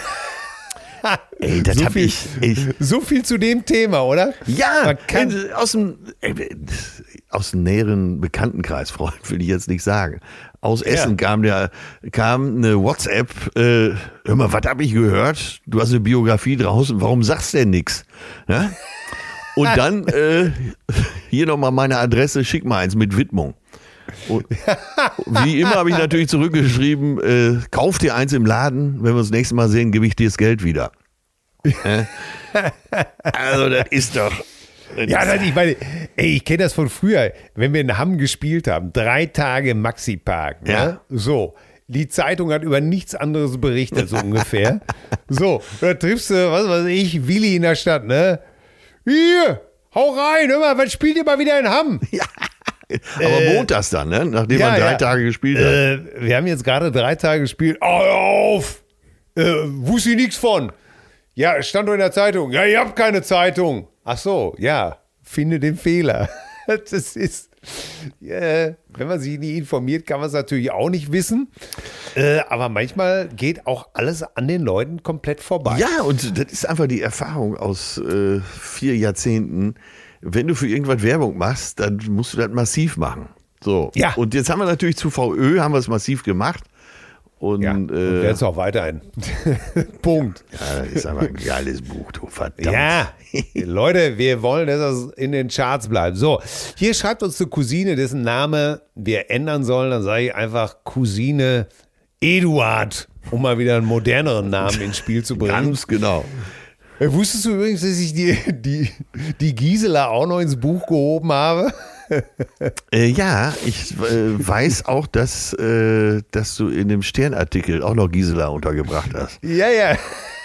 Ey, das so hab viel, ich, ich. So viel zu dem Thema, oder? Ja, kann, aus dem, aus dem näheren Bekanntenkreis, Freund, will ich jetzt nicht sagen. Aus Essen ja. kam der, kam eine WhatsApp, äh, hör mal, was hab ich gehört? Du hast eine Biografie draußen, warum sagst du denn nix? Ja? Und dann, äh, hier nochmal meine Adresse, schick mal eins mit Widmung. Und wie immer habe ich natürlich zurückgeschrieben, äh, kauf dir eins im Laden, wenn wir uns das nächste Mal sehen, gebe ich dir das Geld wieder. äh? Also das ist doch... Das ja, das, ich meine, ey, ich kenne das von früher, wenn wir in Hamm gespielt haben, drei Tage im Maxi-Park, ne? Ja. So, die Zeitung hat über nichts anderes berichtet, so ungefähr. So, da triffst du, was weiß ich, Willi in der Stadt, ne? Hier, hau rein, hör mal, was spielt ihr mal wieder in Hamm? Ja. Aber äh, montags dann, ne? Nachdem ja, man drei ja. Tage gespielt hat. Äh, wir haben jetzt gerade drei Tage gespielt. Oh, hör auf! Äh, wusste ich nichts von. Ja, stand doch in der Zeitung. Ja, ihr habt keine Zeitung. Ach so, ja. Finde den Fehler. Das ist, äh, wenn man sich nie informiert, kann man es natürlich auch nicht wissen. Äh, aber manchmal geht auch alles an den Leuten komplett vorbei. Ja, und das ist einfach die Erfahrung aus äh, vier Jahrzehnten. Wenn du für irgendwas Werbung machst, dann musst du das massiv machen. So. Ja. Und jetzt haben wir natürlich zu VÖ, haben wir es massiv gemacht. Und, ja, und äh, jetzt auch weiterhin. Punkt. Ja, das ist einfach ein geiles Buch, du verdammt. Ja, Leute, wir wollen, dass das in den Charts bleibt. So, hier schreibt uns eine Cousine, dessen Name wir ändern sollen. Dann sage ich einfach Cousine Eduard, um mal wieder einen moderneren Namen ins Spiel zu bringen. Ganz genau. Wusstest du übrigens, dass ich die, die, die Gisela auch noch ins Buch gehoben habe? Äh, ja, ich äh, weiß auch, dass, äh, dass du in dem Sternartikel auch noch Gisela untergebracht hast. Ja, ja.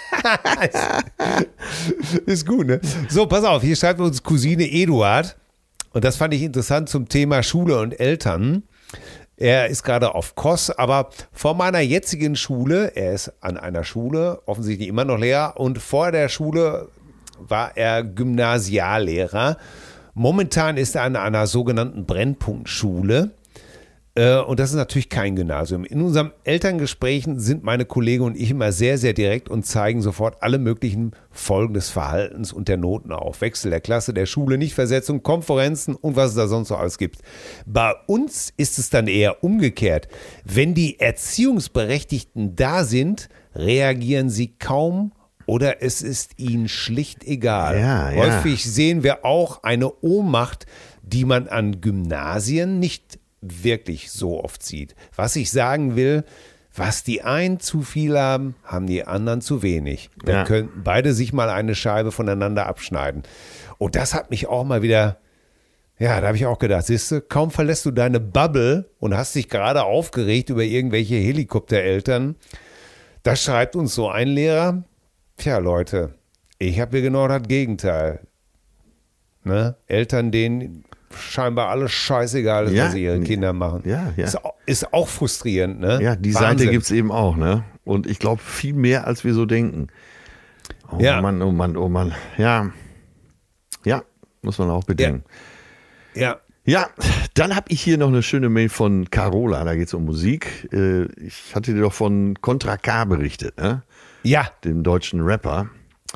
Ist gut, ne? So, pass auf, hier schreibt uns Cousine Eduard. Und das fand ich interessant zum Thema Schule und Eltern. Er ist gerade auf Kos, aber vor meiner jetzigen Schule, er ist an einer Schule, offensichtlich immer noch Lehrer, und vor der Schule war er Gymnasiallehrer. Momentan ist er an einer sogenannten Brennpunktschule. Und das ist natürlich kein Gymnasium. In unseren Elterngesprächen sind meine Kollegen und ich immer sehr, sehr direkt und zeigen sofort alle möglichen Folgen des Verhaltens und der Noten auf. Wechsel der Klasse, der Schule, Nichtversetzung, Konferenzen und was es da sonst noch alles gibt. Bei uns ist es dann eher umgekehrt. Wenn die Erziehungsberechtigten da sind, reagieren sie kaum oder es ist ihnen schlicht egal. Ja, ja. Häufig sehen wir auch eine Ohnmacht, die man an Gymnasien nicht wirklich so oft sieht. Was ich sagen will, was die einen zu viel haben, haben die anderen zu wenig. Dann Ja. könnten beide sich mal eine Scheibe voneinander abschneiden. Und das hat mich auch mal wieder, ja, da habe ich auch gedacht, siehst du, kaum verlässt du deine Bubble und hast dich gerade aufgeregt über irgendwelche Helikoptereltern. Da schreibt uns so ein Lehrer, tja Leute, ich habe hier genau das Gegenteil. Ne? Eltern, denen scheinbar alles scheißegal ist, Ja, was sie ihre Kinder machen. ja, ja. Ist, au- ist auch frustrierend, ne? Ja, die Wahnsinn. Seite gibt es eben auch, ne? Und ich glaube, viel mehr, als wir so denken. Oh Ja. Mann, oh Mann, oh Mann. Ja, ja, muss man auch bedenken. Ja, Ja, dann habe ich hier noch eine schöne Mail von Carola, da geht es um Musik. Äh, Ich hatte dir doch von Contra K berichtet, ne? ja, Dem deutschen Rapper.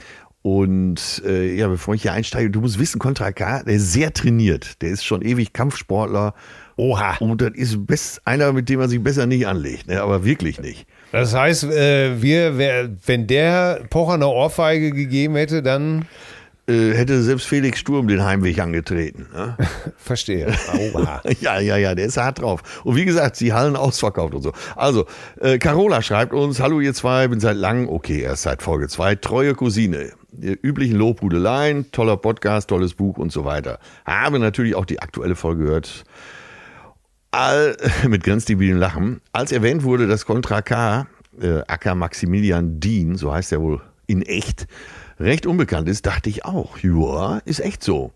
Und äh, ja, bevor ich hier einsteige, du musst wissen, Contra K, der ist sehr trainiert. Der ist schon ewig Kampfsportler. oha. Und das ist best, einer, mit dem man sich besser nicht anlegt, ne? Aber wirklich nicht. Das heißt, äh, wir, wer, wenn der Pocher eine Ohrfeige gegeben hätte, dann Äh, hätte selbst Felix Sturm den Heimweg angetreten. Ne? verstehe. Oha. Ja, ja, ja, der ist hart drauf. Und wie gesagt, die Hallen ausverkauft und so. Also, äh, Carola schreibt uns, hallo ihr zwei, bin seit langem, okay, erst seit Folge zwei, treue Cousine. Die üblichen Lobhudeleien, toller Podcast, tolles Buch und so weiter. Habe natürlich auch die aktuelle Folge gehört. All, mit grenzdebilen Lachen. Als erwähnt wurde, dass Contra K, äh, Acker Maximilian Dien, so heißt er wohl in echt, recht unbekannt ist, dachte ich auch, ja, ist echt so.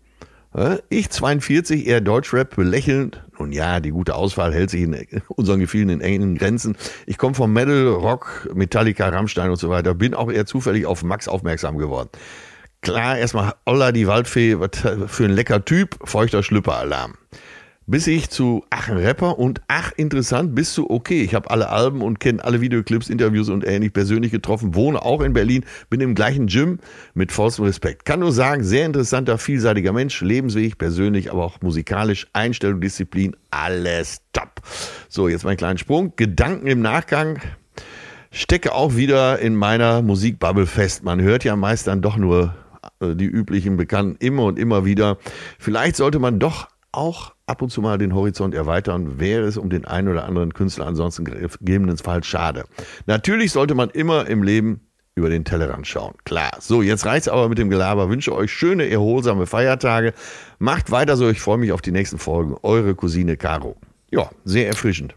Ich zweiundvierzig, eher Deutschrap, belächelnd. Nun ja, die gute Auswahl hält sich in unseren Gefühlen in engen Grenzen. Ich komme vom Metal, Rock, Metallica, Rammstein und so weiter. Bin auch eher zufällig auf Max aufmerksam geworden. Klar, erstmal Olla die Waldfee, was für ein lecker Typ, feuchter Schlüpperalarm. Bis ich zu ach, ein Rapper und ach, interessant, bis zu okay. Ich habe alle Alben und kenne alle Videoclips, Interviews und ähnlich persönlich getroffen, wohne auch in Berlin, bin im gleichen Gym mit vollstem Respekt. Kann nur sagen, sehr interessanter, vielseitiger Mensch, lebensweg, persönlich, aber auch musikalisch, Einstellung, Disziplin, alles top. So, jetzt mein kleiner Sprung. Gedanken im Nachgang. Stecke auch wieder in meiner Musikbubble fest. Man hört ja meist dann doch nur äh, die üblichen Bekannten immer und immer wieder. Vielleicht sollte man doch auch ab und zu mal den Horizont erweitern, wäre es um den einen oder anderen Künstler ansonsten gegebenenfalls schade. Natürlich sollte man immer im Leben über den Tellerrand schauen. Klar. So, jetzt reicht's aber mit dem Gelaber. Wünsche euch schöne, erholsame Feiertage. Macht weiter so. Ich freue mich auf die nächsten Folgen. Eure Cousine Caro. Ja, sehr erfrischend.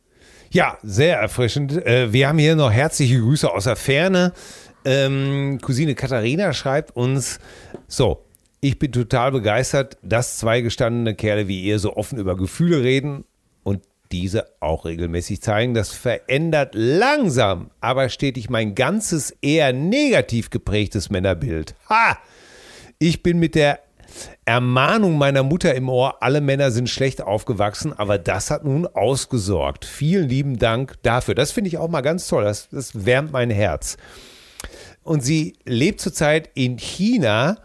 Ja, sehr erfrischend. Äh, Wir haben hier noch herzliche Grüße aus der Ferne. Ähm, Cousine Katharina schreibt uns, so, ich bin total begeistert, dass zwei gestandene Kerle wie ihr so offen über Gefühle reden und diese auch regelmäßig zeigen. Das verändert langsam, aber stetig mein ganzes eher negativ geprägtes Männerbild. Ha! Ich bin mit der Ermahnung meiner Mutter im Ohr, alle Männer sind schlecht aufgewachsen, aber das hat nun ausgesorgt. Vielen lieben Dank dafür. Das finde ich auch mal ganz toll. Das, das wärmt mein Herz. Und sie lebt zurzeit in China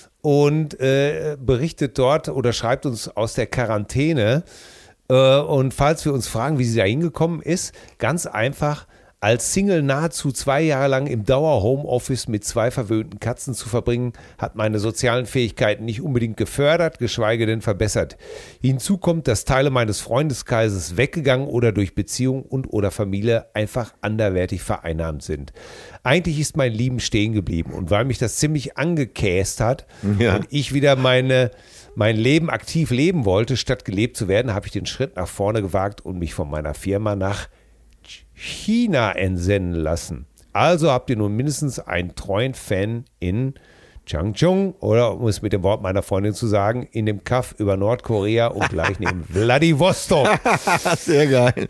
und äh, berichtet dort oder schreibt uns aus der Quarantäne. Äh, und falls wir uns fragen, wie sie da hingekommen ist, ganz einfach als Single nahezu zwei Jahre lang im Dauer-Homeoffice mit zwei verwöhnten Katzen zu verbringen, hat meine sozialen Fähigkeiten nicht unbedingt gefördert, geschweige denn verbessert. Hinzu kommt, dass Teile meines Freundeskreises weggegangen oder durch Beziehung und oder Familie einfach anderweitig vereinnahmt sind. Eigentlich ist mein Leben stehen geblieben und weil mich das ziemlich angekäst hat Ja. und ich wieder meine, mein Leben aktiv leben wollte, statt gelebt zu werden, habe ich den Schritt nach vorne gewagt und mich von meiner Firma nach China entsenden lassen. Also habt ihr nun mindestens einen treuen Fan in Changchun oder, um es mit dem Wort meiner Freundin zu sagen, in dem Kaff über Nordkorea und gleich neben Vladivostok. Sehr geil.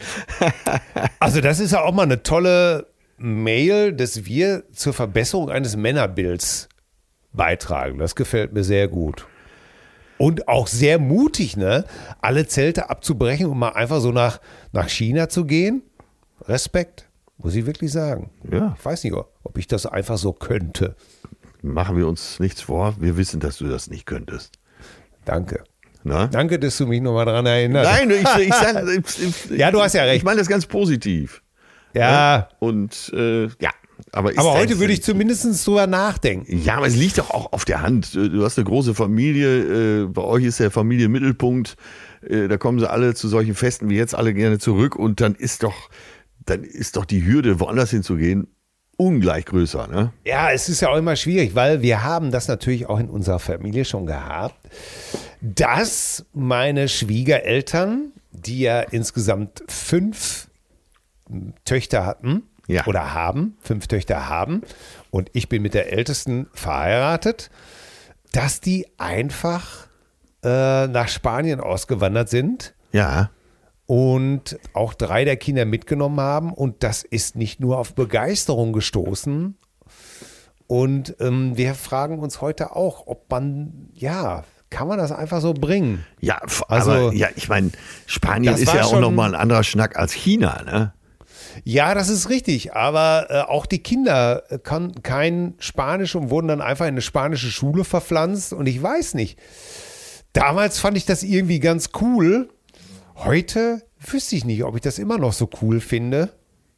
Also das ist ja auch mal eine tolle Mail, dass wir zur Verbesserung eines Männerbilds beitragen. Das gefällt mir sehr gut. Und auch sehr mutig, ne? Alle Zelte abzubrechen und mal einfach so nach, nach China zu gehen. Respekt, muss ich wirklich sagen. Ja. Ich weiß nicht, ob ich das einfach so könnte. Machen wir uns nichts vor. Wir wissen, dass du das nicht könntest. Danke. Na? Danke, dass du mich nochmal daran erinnerst. Nein, ich, ich sage. Ja, du hast ja recht. Ich meine das ganz positiv. Ja, Und äh, ja, Aber, ist Aber dein- heute würde ich zumindest drüber nachdenken. Ja, aber es liegt doch auch auf der Hand. Du hast eine große Familie, äh, bei euch ist der Familienmittelpunkt, äh, da kommen sie alle zu solchen Festen wie jetzt alle gerne zurück und dann ist doch, dann ist doch die Hürde, woanders hinzugehen, ungleich größer, ne? Ja, es ist ja auch immer schwierig, weil wir haben das natürlich auch in unserer Familie schon gehabt, dass meine Schwiegereltern, die ja insgesamt fünf Töchter hatten, Ja. oder haben, fünf Töchter haben und ich bin mit der Ältesten verheiratet, dass die einfach äh, nach Spanien ausgewandert sind Ja. und auch drei der Kinder mitgenommen haben und das ist nicht nur auf Begeisterung gestoßen und ähm, wir fragen uns heute auch, ob man, ja, kann man das einfach so bringen? Ja, f- Also, aber ja, ich meine, Spanien das ist war ja auch schon- nochmal ein anderer Schnack als China, ne? Ja, das ist richtig, aber äh, auch die Kinder äh, kannten kein Spanisch und wurden dann einfach in eine spanische Schule verpflanzt und ich weiß nicht. Damals fand ich das irgendwie ganz cool. Heute wüsste ich nicht, ob ich das immer noch so cool finde.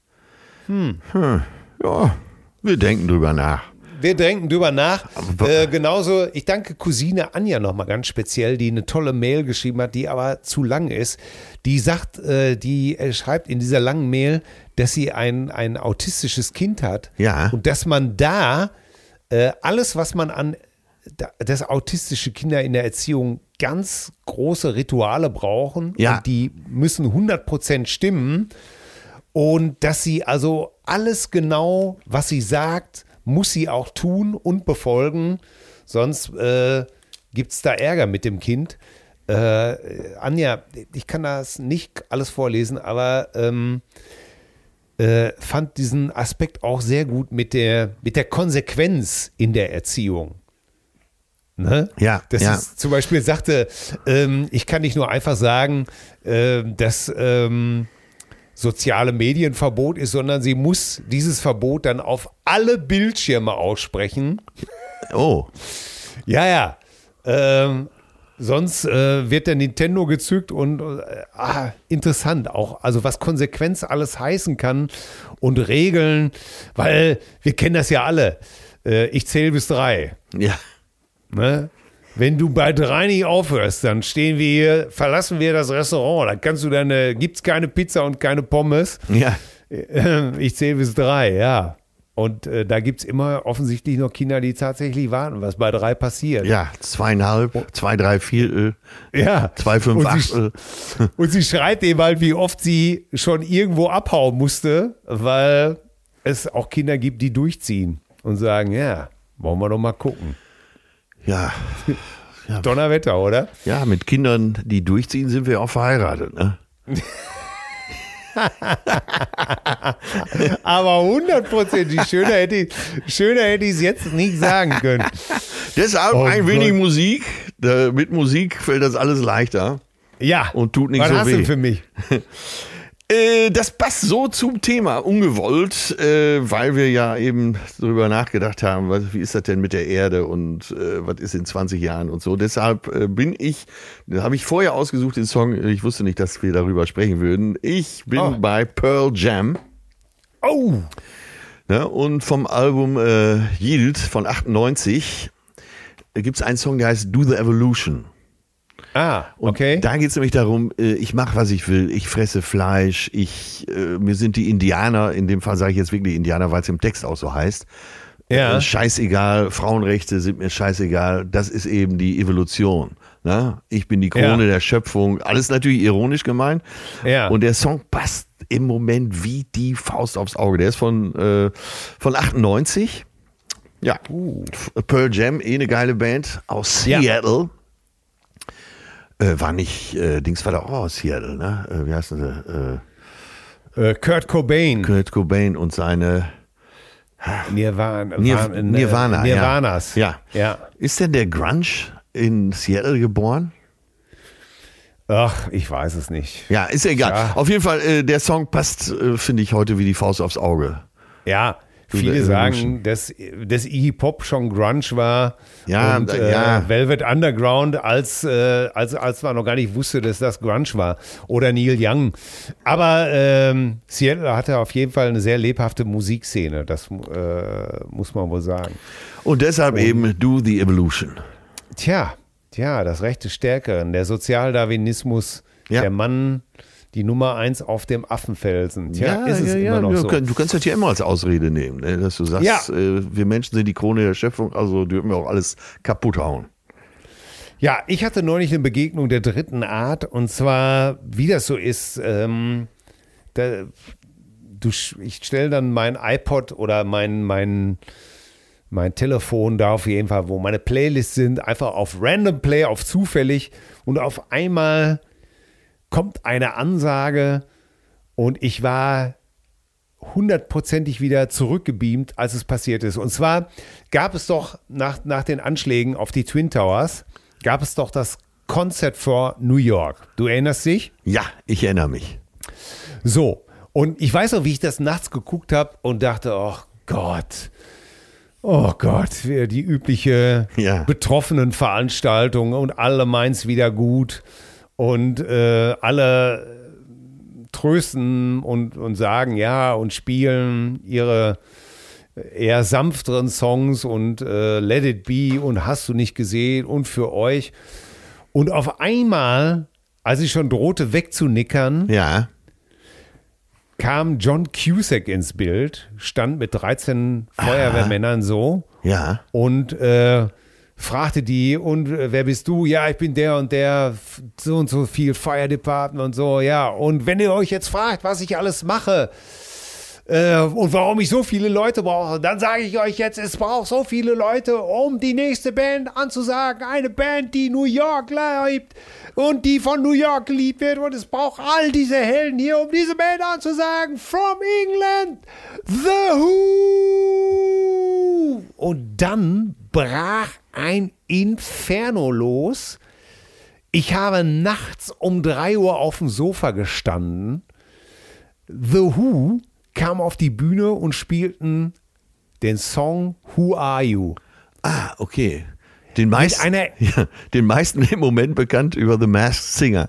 Ja, wir denken drüber nach. Wir denken drüber nach. Aber- Äh, genauso, ich danke Cousine Anja nochmal ganz speziell, die eine tolle Mail geschrieben hat, die aber zu lang ist. Die sagt, äh, die äh, schreibt in dieser langen Mail, dass sie ein, ein autistisches Kind hat. Ja. Und dass man da äh, alles, was man an, da, dass autistische Kinder in der Erziehung ganz große Rituale brauchen Ja. und die müssen hundert Prozent stimmen. Und dass sie also alles genau, was sie sagt, muss sie auch tun und befolgen, sonst äh, gibt es da Ärger mit dem Kind. Äh, Anja, ich kann das nicht alles vorlesen, aber ähm, äh, fand diesen Aspekt auch sehr gut mit der, mit der Konsequenz in der Erziehung. Ne? Ja, Das ja. ist zum Beispiel sagte, ähm, ich kann nicht nur einfach sagen, äh, dass ähm, soziale Medienverbot ist, sondern sie muss dieses Verbot dann auf alle Bildschirme aussprechen. Oh, Ja, ja. Ähm, sonst äh, wird der Nintendo gezückt und äh, ah, interessant auch, also was Konsequenz alles heißen kann und Regeln, weil wir kennen das ja alle. Äh, ich zähle bis drei. ja. Ne? Wenn du bei drei nicht aufhörst, dann stehen wir hier, verlassen wir das Restaurant. Dann kannst du deine, gibt's keine Pizza und keine Pommes. Ja. Ich zähle bis drei, ja. Und äh, da gibt es immer offensichtlich noch Kinder, die tatsächlich warten, was bei drei passiert. Ja, zweieinhalb, zwei, drei Viertel, Ja. zwei, fünf, Und sie, Achtel. und sie schreibt eben halt, wie oft sie schon irgendwo abhauen musste, weil es auch Kinder gibt, die durchziehen und sagen, ja, wollen wir doch mal gucken. Ja. Donnerwetter, oder? Ja, mit Kindern, die durchziehen, sind wir auch verheiratet, ne? Aber hundertprozentig schöner hätte ich schöner hätte ich es jetzt nicht sagen können. Deshalb Oh ein Gott. wenig Musik. Da, mit Musik fällt das alles leichter Ja. und tut nicht Was so hast weh. du für mich? Äh, das passt so zum Thema, ungewollt, äh, weil wir ja eben darüber nachgedacht haben, was, wie ist das denn mit der Erde und äh, was ist in zwanzig Jahren und so. Deshalb äh, bin ich, da habe ich vorher ausgesucht den Song, ich wusste nicht, dass wir darüber sprechen würden. Ich bin Oh. bei Pearl Jam. Oh, Ne, und vom Album äh, Yield von achtundneunzig gibt es einen Song, der heißt Do the Evolution. ah, Und okay. da geht es nämlich darum, äh, ich mache, was ich will. Ich fresse Fleisch. Ich, äh, mir sind die Indianer, in dem Fall sage ich jetzt wirklich Indianer, weil es im Text auch so heißt. Ja. Äh, scheißegal, Frauenrechte sind mir scheißegal. Das ist eben die Evolution. Ne? Ich bin die Krone Ja. der Schöpfung. Alles natürlich ironisch gemeint. Ja. Und der Song passt im Moment wie die Faust aufs Auge. Der ist von, äh, von achtundneunzig. Ja. Pearl Jam, eh eine geile Band aus Ja. Seattle. Äh, war nicht, äh, Dings war da auch aus Seattle, ne? Äh, wie heißt der? Äh, Äh, Kurt Cobain. Kurt Cobain und seine Nirvana. Nir waren, äh, Nirvana. Nirvanas. Ja. Ja. Ist denn der Grunge in Seattle geboren? Ach, ich weiß es nicht. Ja, ist egal. Ja. Auf jeden Fall, äh, der Song passt, äh, finde ich, heute wie die Faust aufs Auge. Ja, Viele sagen, dass, dass Iggy Pop schon Grunge war ja, und äh, ja. Velvet Underground, als, äh, als, als man noch gar nicht wusste, dass das Grunge war. Oder Neil Young. Aber ähm, Seattle hatte auf jeden Fall eine sehr lebhafte Musikszene, das äh, muss man wohl sagen. Und deshalb und, eben Do the Evolution. Tja, tja, das Recht des Stärkeren, der Sozialdarwinismus, ja. der Mann... Die Nummer eins auf dem Affenfelsen. Tja, ja, ist es ja, immer ja. noch du, so. Du kannst das ja immer als Ausrede nehmen, ne? Dass du sagst, ja. äh, wir Menschen sind die Krone der Schöpfung, also dürfen wir auch alles kaputt hauen. Ja, ich hatte neulich eine Begegnung der dritten Art und zwar, wie das so ist, ähm, da, du, ich stelle dann mein iPod oder mein, mein, mein Telefon da auf jeden Fall, wo meine Playlists sind, einfach auf Random Play, auf zufällig und auf einmal kommt eine Ansage und ich war hundertprozentig wieder zurückgebeamt, als es passiert ist. Und zwar gab es doch nach, nach den Anschlägen auf die Twin Towers, gab es doch das Concert for New York. Du erinnerst dich? Ja, ich erinnere mich. So, und ich weiß noch, wie ich das nachts geguckt habe und dachte, oh Gott, oh Gott, die übliche ja. betroffenen Veranstaltung und alle meinen's wieder gut. Und äh, alle trösten und, und sagen ja und spielen ihre eher sanfteren Songs und äh, Let It Be und Hast du nicht gesehen und für euch. Und auf einmal, als ich schon drohte wegzunickern, ja. kam John Cusack ins Bild, stand mit dreizehn Feuerwehrmännern so ja. und äh, fragte die, und äh, wer bist du? Ja, ich bin der und der, so und so viel Fire Department und so, ja. Und wenn ihr euch jetzt fragt, was ich alles mache äh, und warum ich so viele Leute brauche, dann sage ich euch jetzt, es braucht so viele Leute, um die nächste Band anzusagen. Eine Band, die New York liebt und die von New York geliebt wird. Und es braucht all diese Helden hier, um diese Band anzusagen. From England, The Who. Und dann brach ein Inferno los. Ich habe nachts um drei Uhr auf dem Sofa gestanden. The Who kam auf die Bühne und spielten den Song Who Are You? Ah, okay. Den meisten, einer, ja, den meisten im Moment bekannt über The Masked Singer.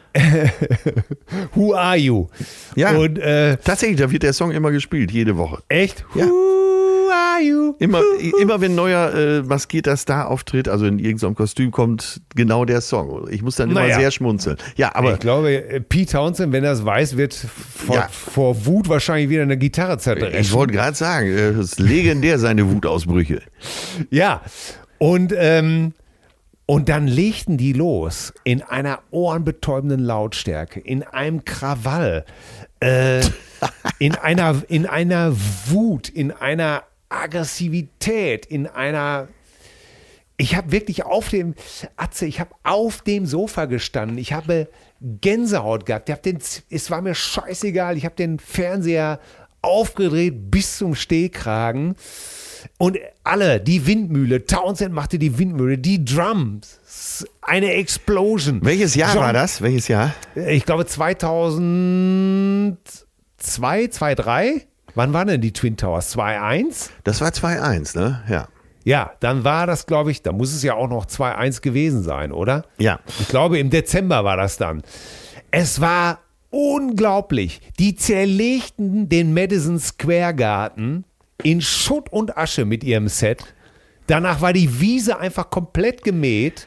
Who Are You? Ja, und, äh, tatsächlich, da wird der Song immer gespielt, jede Woche. Echt? Ja. Who are you? Immer, immer wenn ein neuer äh, maskierter Star auftritt, also in irgendeinem Kostüm, kommt genau der Song. Ich muss dann immer naja. sehr schmunzeln. Ja, aber ich glaube, Pete Townsend, wenn er es weiß, wird vor, ja. vor Wut wahrscheinlich wieder eine Gitarre zerdreschen. Ich wollte gerade sagen, das ist legendär, seine Wutausbrüche. Ja, und, ähm, und dann legten die los in einer ohrenbetäubenden Lautstärke, in einem Krawall, äh, in, einer, in einer Wut, in einer Aggressivität, in einer... Ich habe wirklich auf dem, Atze, ich habe auf dem Sofa gestanden, ich habe Gänsehaut gehabt, ich hab den, es war mir scheißegal, ich habe den Fernseher aufgedreht bis zum Stehkragen. Und alle, die Windmühle, Townsend machte die Windmühle, die Drums, eine Explosion. Welches Jahr John, war das? Welches Jahr? Ich glaube zweitausendzwei, zweitausenddrei. Wann waren denn die Twin Towers? zweitausendeins? Das war zweitausendeins, ne? Ja. Ja, dann war das, glaube ich, da muss es ja auch noch zweitausendeins gewesen sein, oder? Ja. Ich glaube, im Dezember war das dann. Es war unglaublich. Die zerlegten den Madison Square Garden in Schutt und Asche mit ihrem Set. Danach war die Wiese einfach komplett gemäht.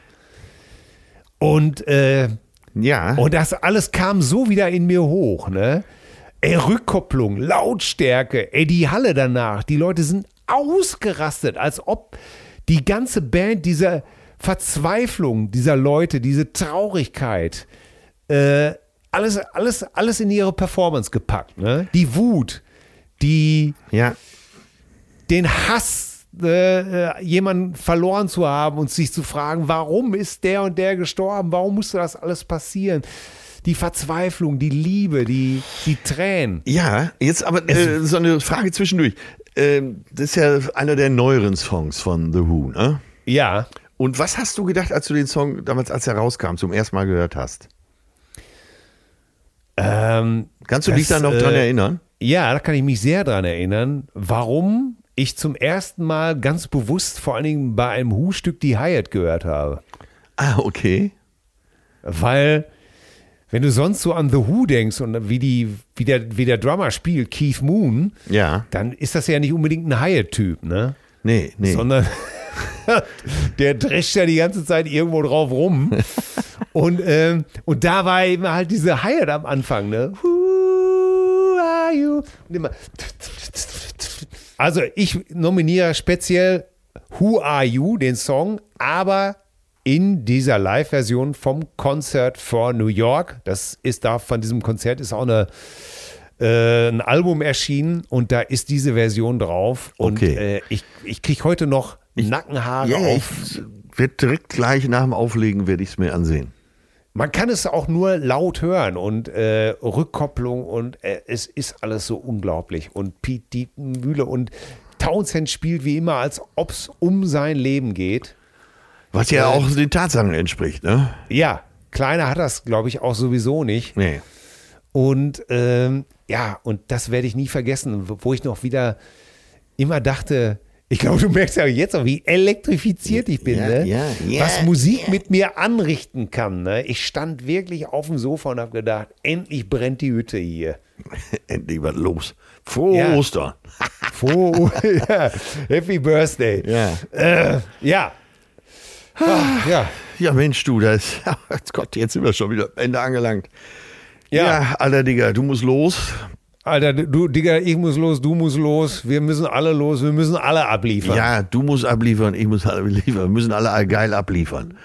Und, äh, ja. und das alles kam so wieder in mir hoch, ne? Ey, Rückkopplung, Lautstärke, ey, die Halle danach, die Leute sind ausgerastet, als ob die ganze Band, diese Verzweiflung dieser Leute, diese Traurigkeit, äh, alles, alles, alles in ihre Performance gepackt, ne? Die Wut, die, ja. den Hass, äh, jemanden verloren zu haben und sich zu fragen, warum ist der und der gestorben, warum musste das alles passieren? Die Verzweiflung, die Liebe, die, die Tränen. Ja, jetzt aber äh, so eine Frage zwischendurch. Ähm, das ist ja einer der neueren Songs von The Who, ne? Ja. Und was hast du gedacht, als du den Song damals, als er rauskam, zum ersten Mal gehört hast? Ähm, Kannst du das, dich da noch äh, dran erinnern? Ja, da kann ich mich sehr dran erinnern, warum ich zum ersten Mal ganz bewusst vor allen Dingen bei einem Who-Stück die Hi-Hat gehört habe. Ah, okay. Weil, wenn du sonst so an The Who denkst und wie, die, wie, der, wie der Drummer spielt, Keith Moon, Ja. dann ist das ja nicht unbedingt ein Hi-Hat-Typ, ne? Nee, nee. Sondern der drescht ja die ganze Zeit irgendwo drauf rum. Und, ähm, und da war eben halt diese Hi-Hat am Anfang, ne? Who are you? Und immer. Also ich nominiere speziell Who Are You, den Song, aber in dieser Live-Version vom Concert for New York. Das ist da, von diesem Konzert ist auch eine, äh, ein Album erschienen und da ist diese Version drauf. Und Okay. äh, ich, ich kriege heute noch Nackenhaare Ja, auf. ich werde direkt gleich nach dem Auflegen werde ich es mir ansehen. Man kann es auch nur laut hören und äh, Rückkopplung und äh, es ist alles so unglaublich. Und Pete Dietenmühle und Townsend spielt wie immer, als ob es um sein Leben geht. Was ja auch den Tatsachen entspricht, ne? Ja, Kleiner hat das, glaube ich, auch sowieso nicht. Nee. Und ähm, ja, und das werde ich nie vergessen, wo ich noch wieder immer dachte, ich glaube, du merkst ja jetzt auch, wie elektrifiziert ich bin, Ja, ne? ja, ja, was Musik ja. mit mir anrichten kann. Ne? Ich stand wirklich auf dem Sofa und habe gedacht, endlich brennt die Hütte hier. Endlich was los. Frohe Ja. Ostern. Froh, ja, Happy Birthday. Ja. Äh, ja. Ach, ja. Ja, Mensch, du, das Gott, jetzt sind wir schon wieder am Ende angelangt. Ja. Ja, alter Digga, du musst los. Alter, du, Digga, ich muss los, du musst los, wir müssen alle los, wir müssen alle abliefern. Ja, du musst abliefern, ich muss abliefern. Wir müssen alle geil abliefern.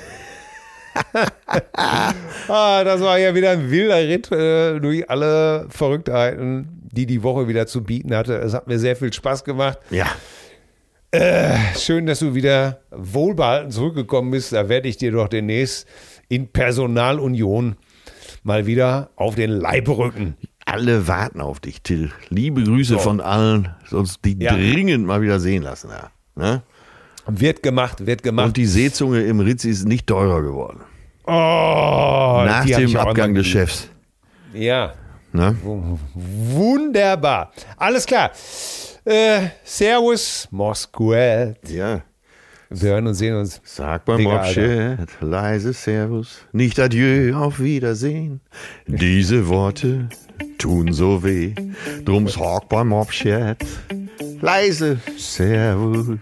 Ah, das war ja wieder ein wilder Ritt äh, durch alle Verrücktheiten, die die Woche wieder zu bieten hatte. Es hat mir sehr viel Spaß gemacht. Ja. Äh, schön, dass du wieder wohlbehalten zurückgekommen bist. Da werde ich dir doch demnächst in Personalunion mal wieder auf den Leib rücken. Alle warten auf dich, Till. Liebe Grüße So. von allen, sonst die Ja. dringend mal wieder sehen lassen. Ja. Ne? Wird gemacht, wird gemacht. Und die Seezunge im Ritz ist nicht teurer geworden. oh, Nach die hab dem ich auch Abgang noch des nie. Chefs. Ja, Ne? wunderbar. Alles klar. Äh, servus, Mosquet. Ja. Wir hören und sehen uns. Sag beim Digga, Mobchat leise Servus, nicht Adieu, auf Wiedersehen. Diese Worte tun so weh, drum sag beim Mobchat leise Servus.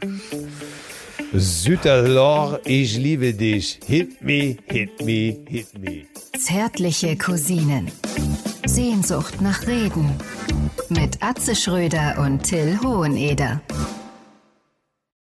Süderlor, ich liebe dich. Hit me, hit me, hit me. Zärtliche Cousinen. Sehnsucht nach Reden. Mit Atze Schröder und Till Hoheneder.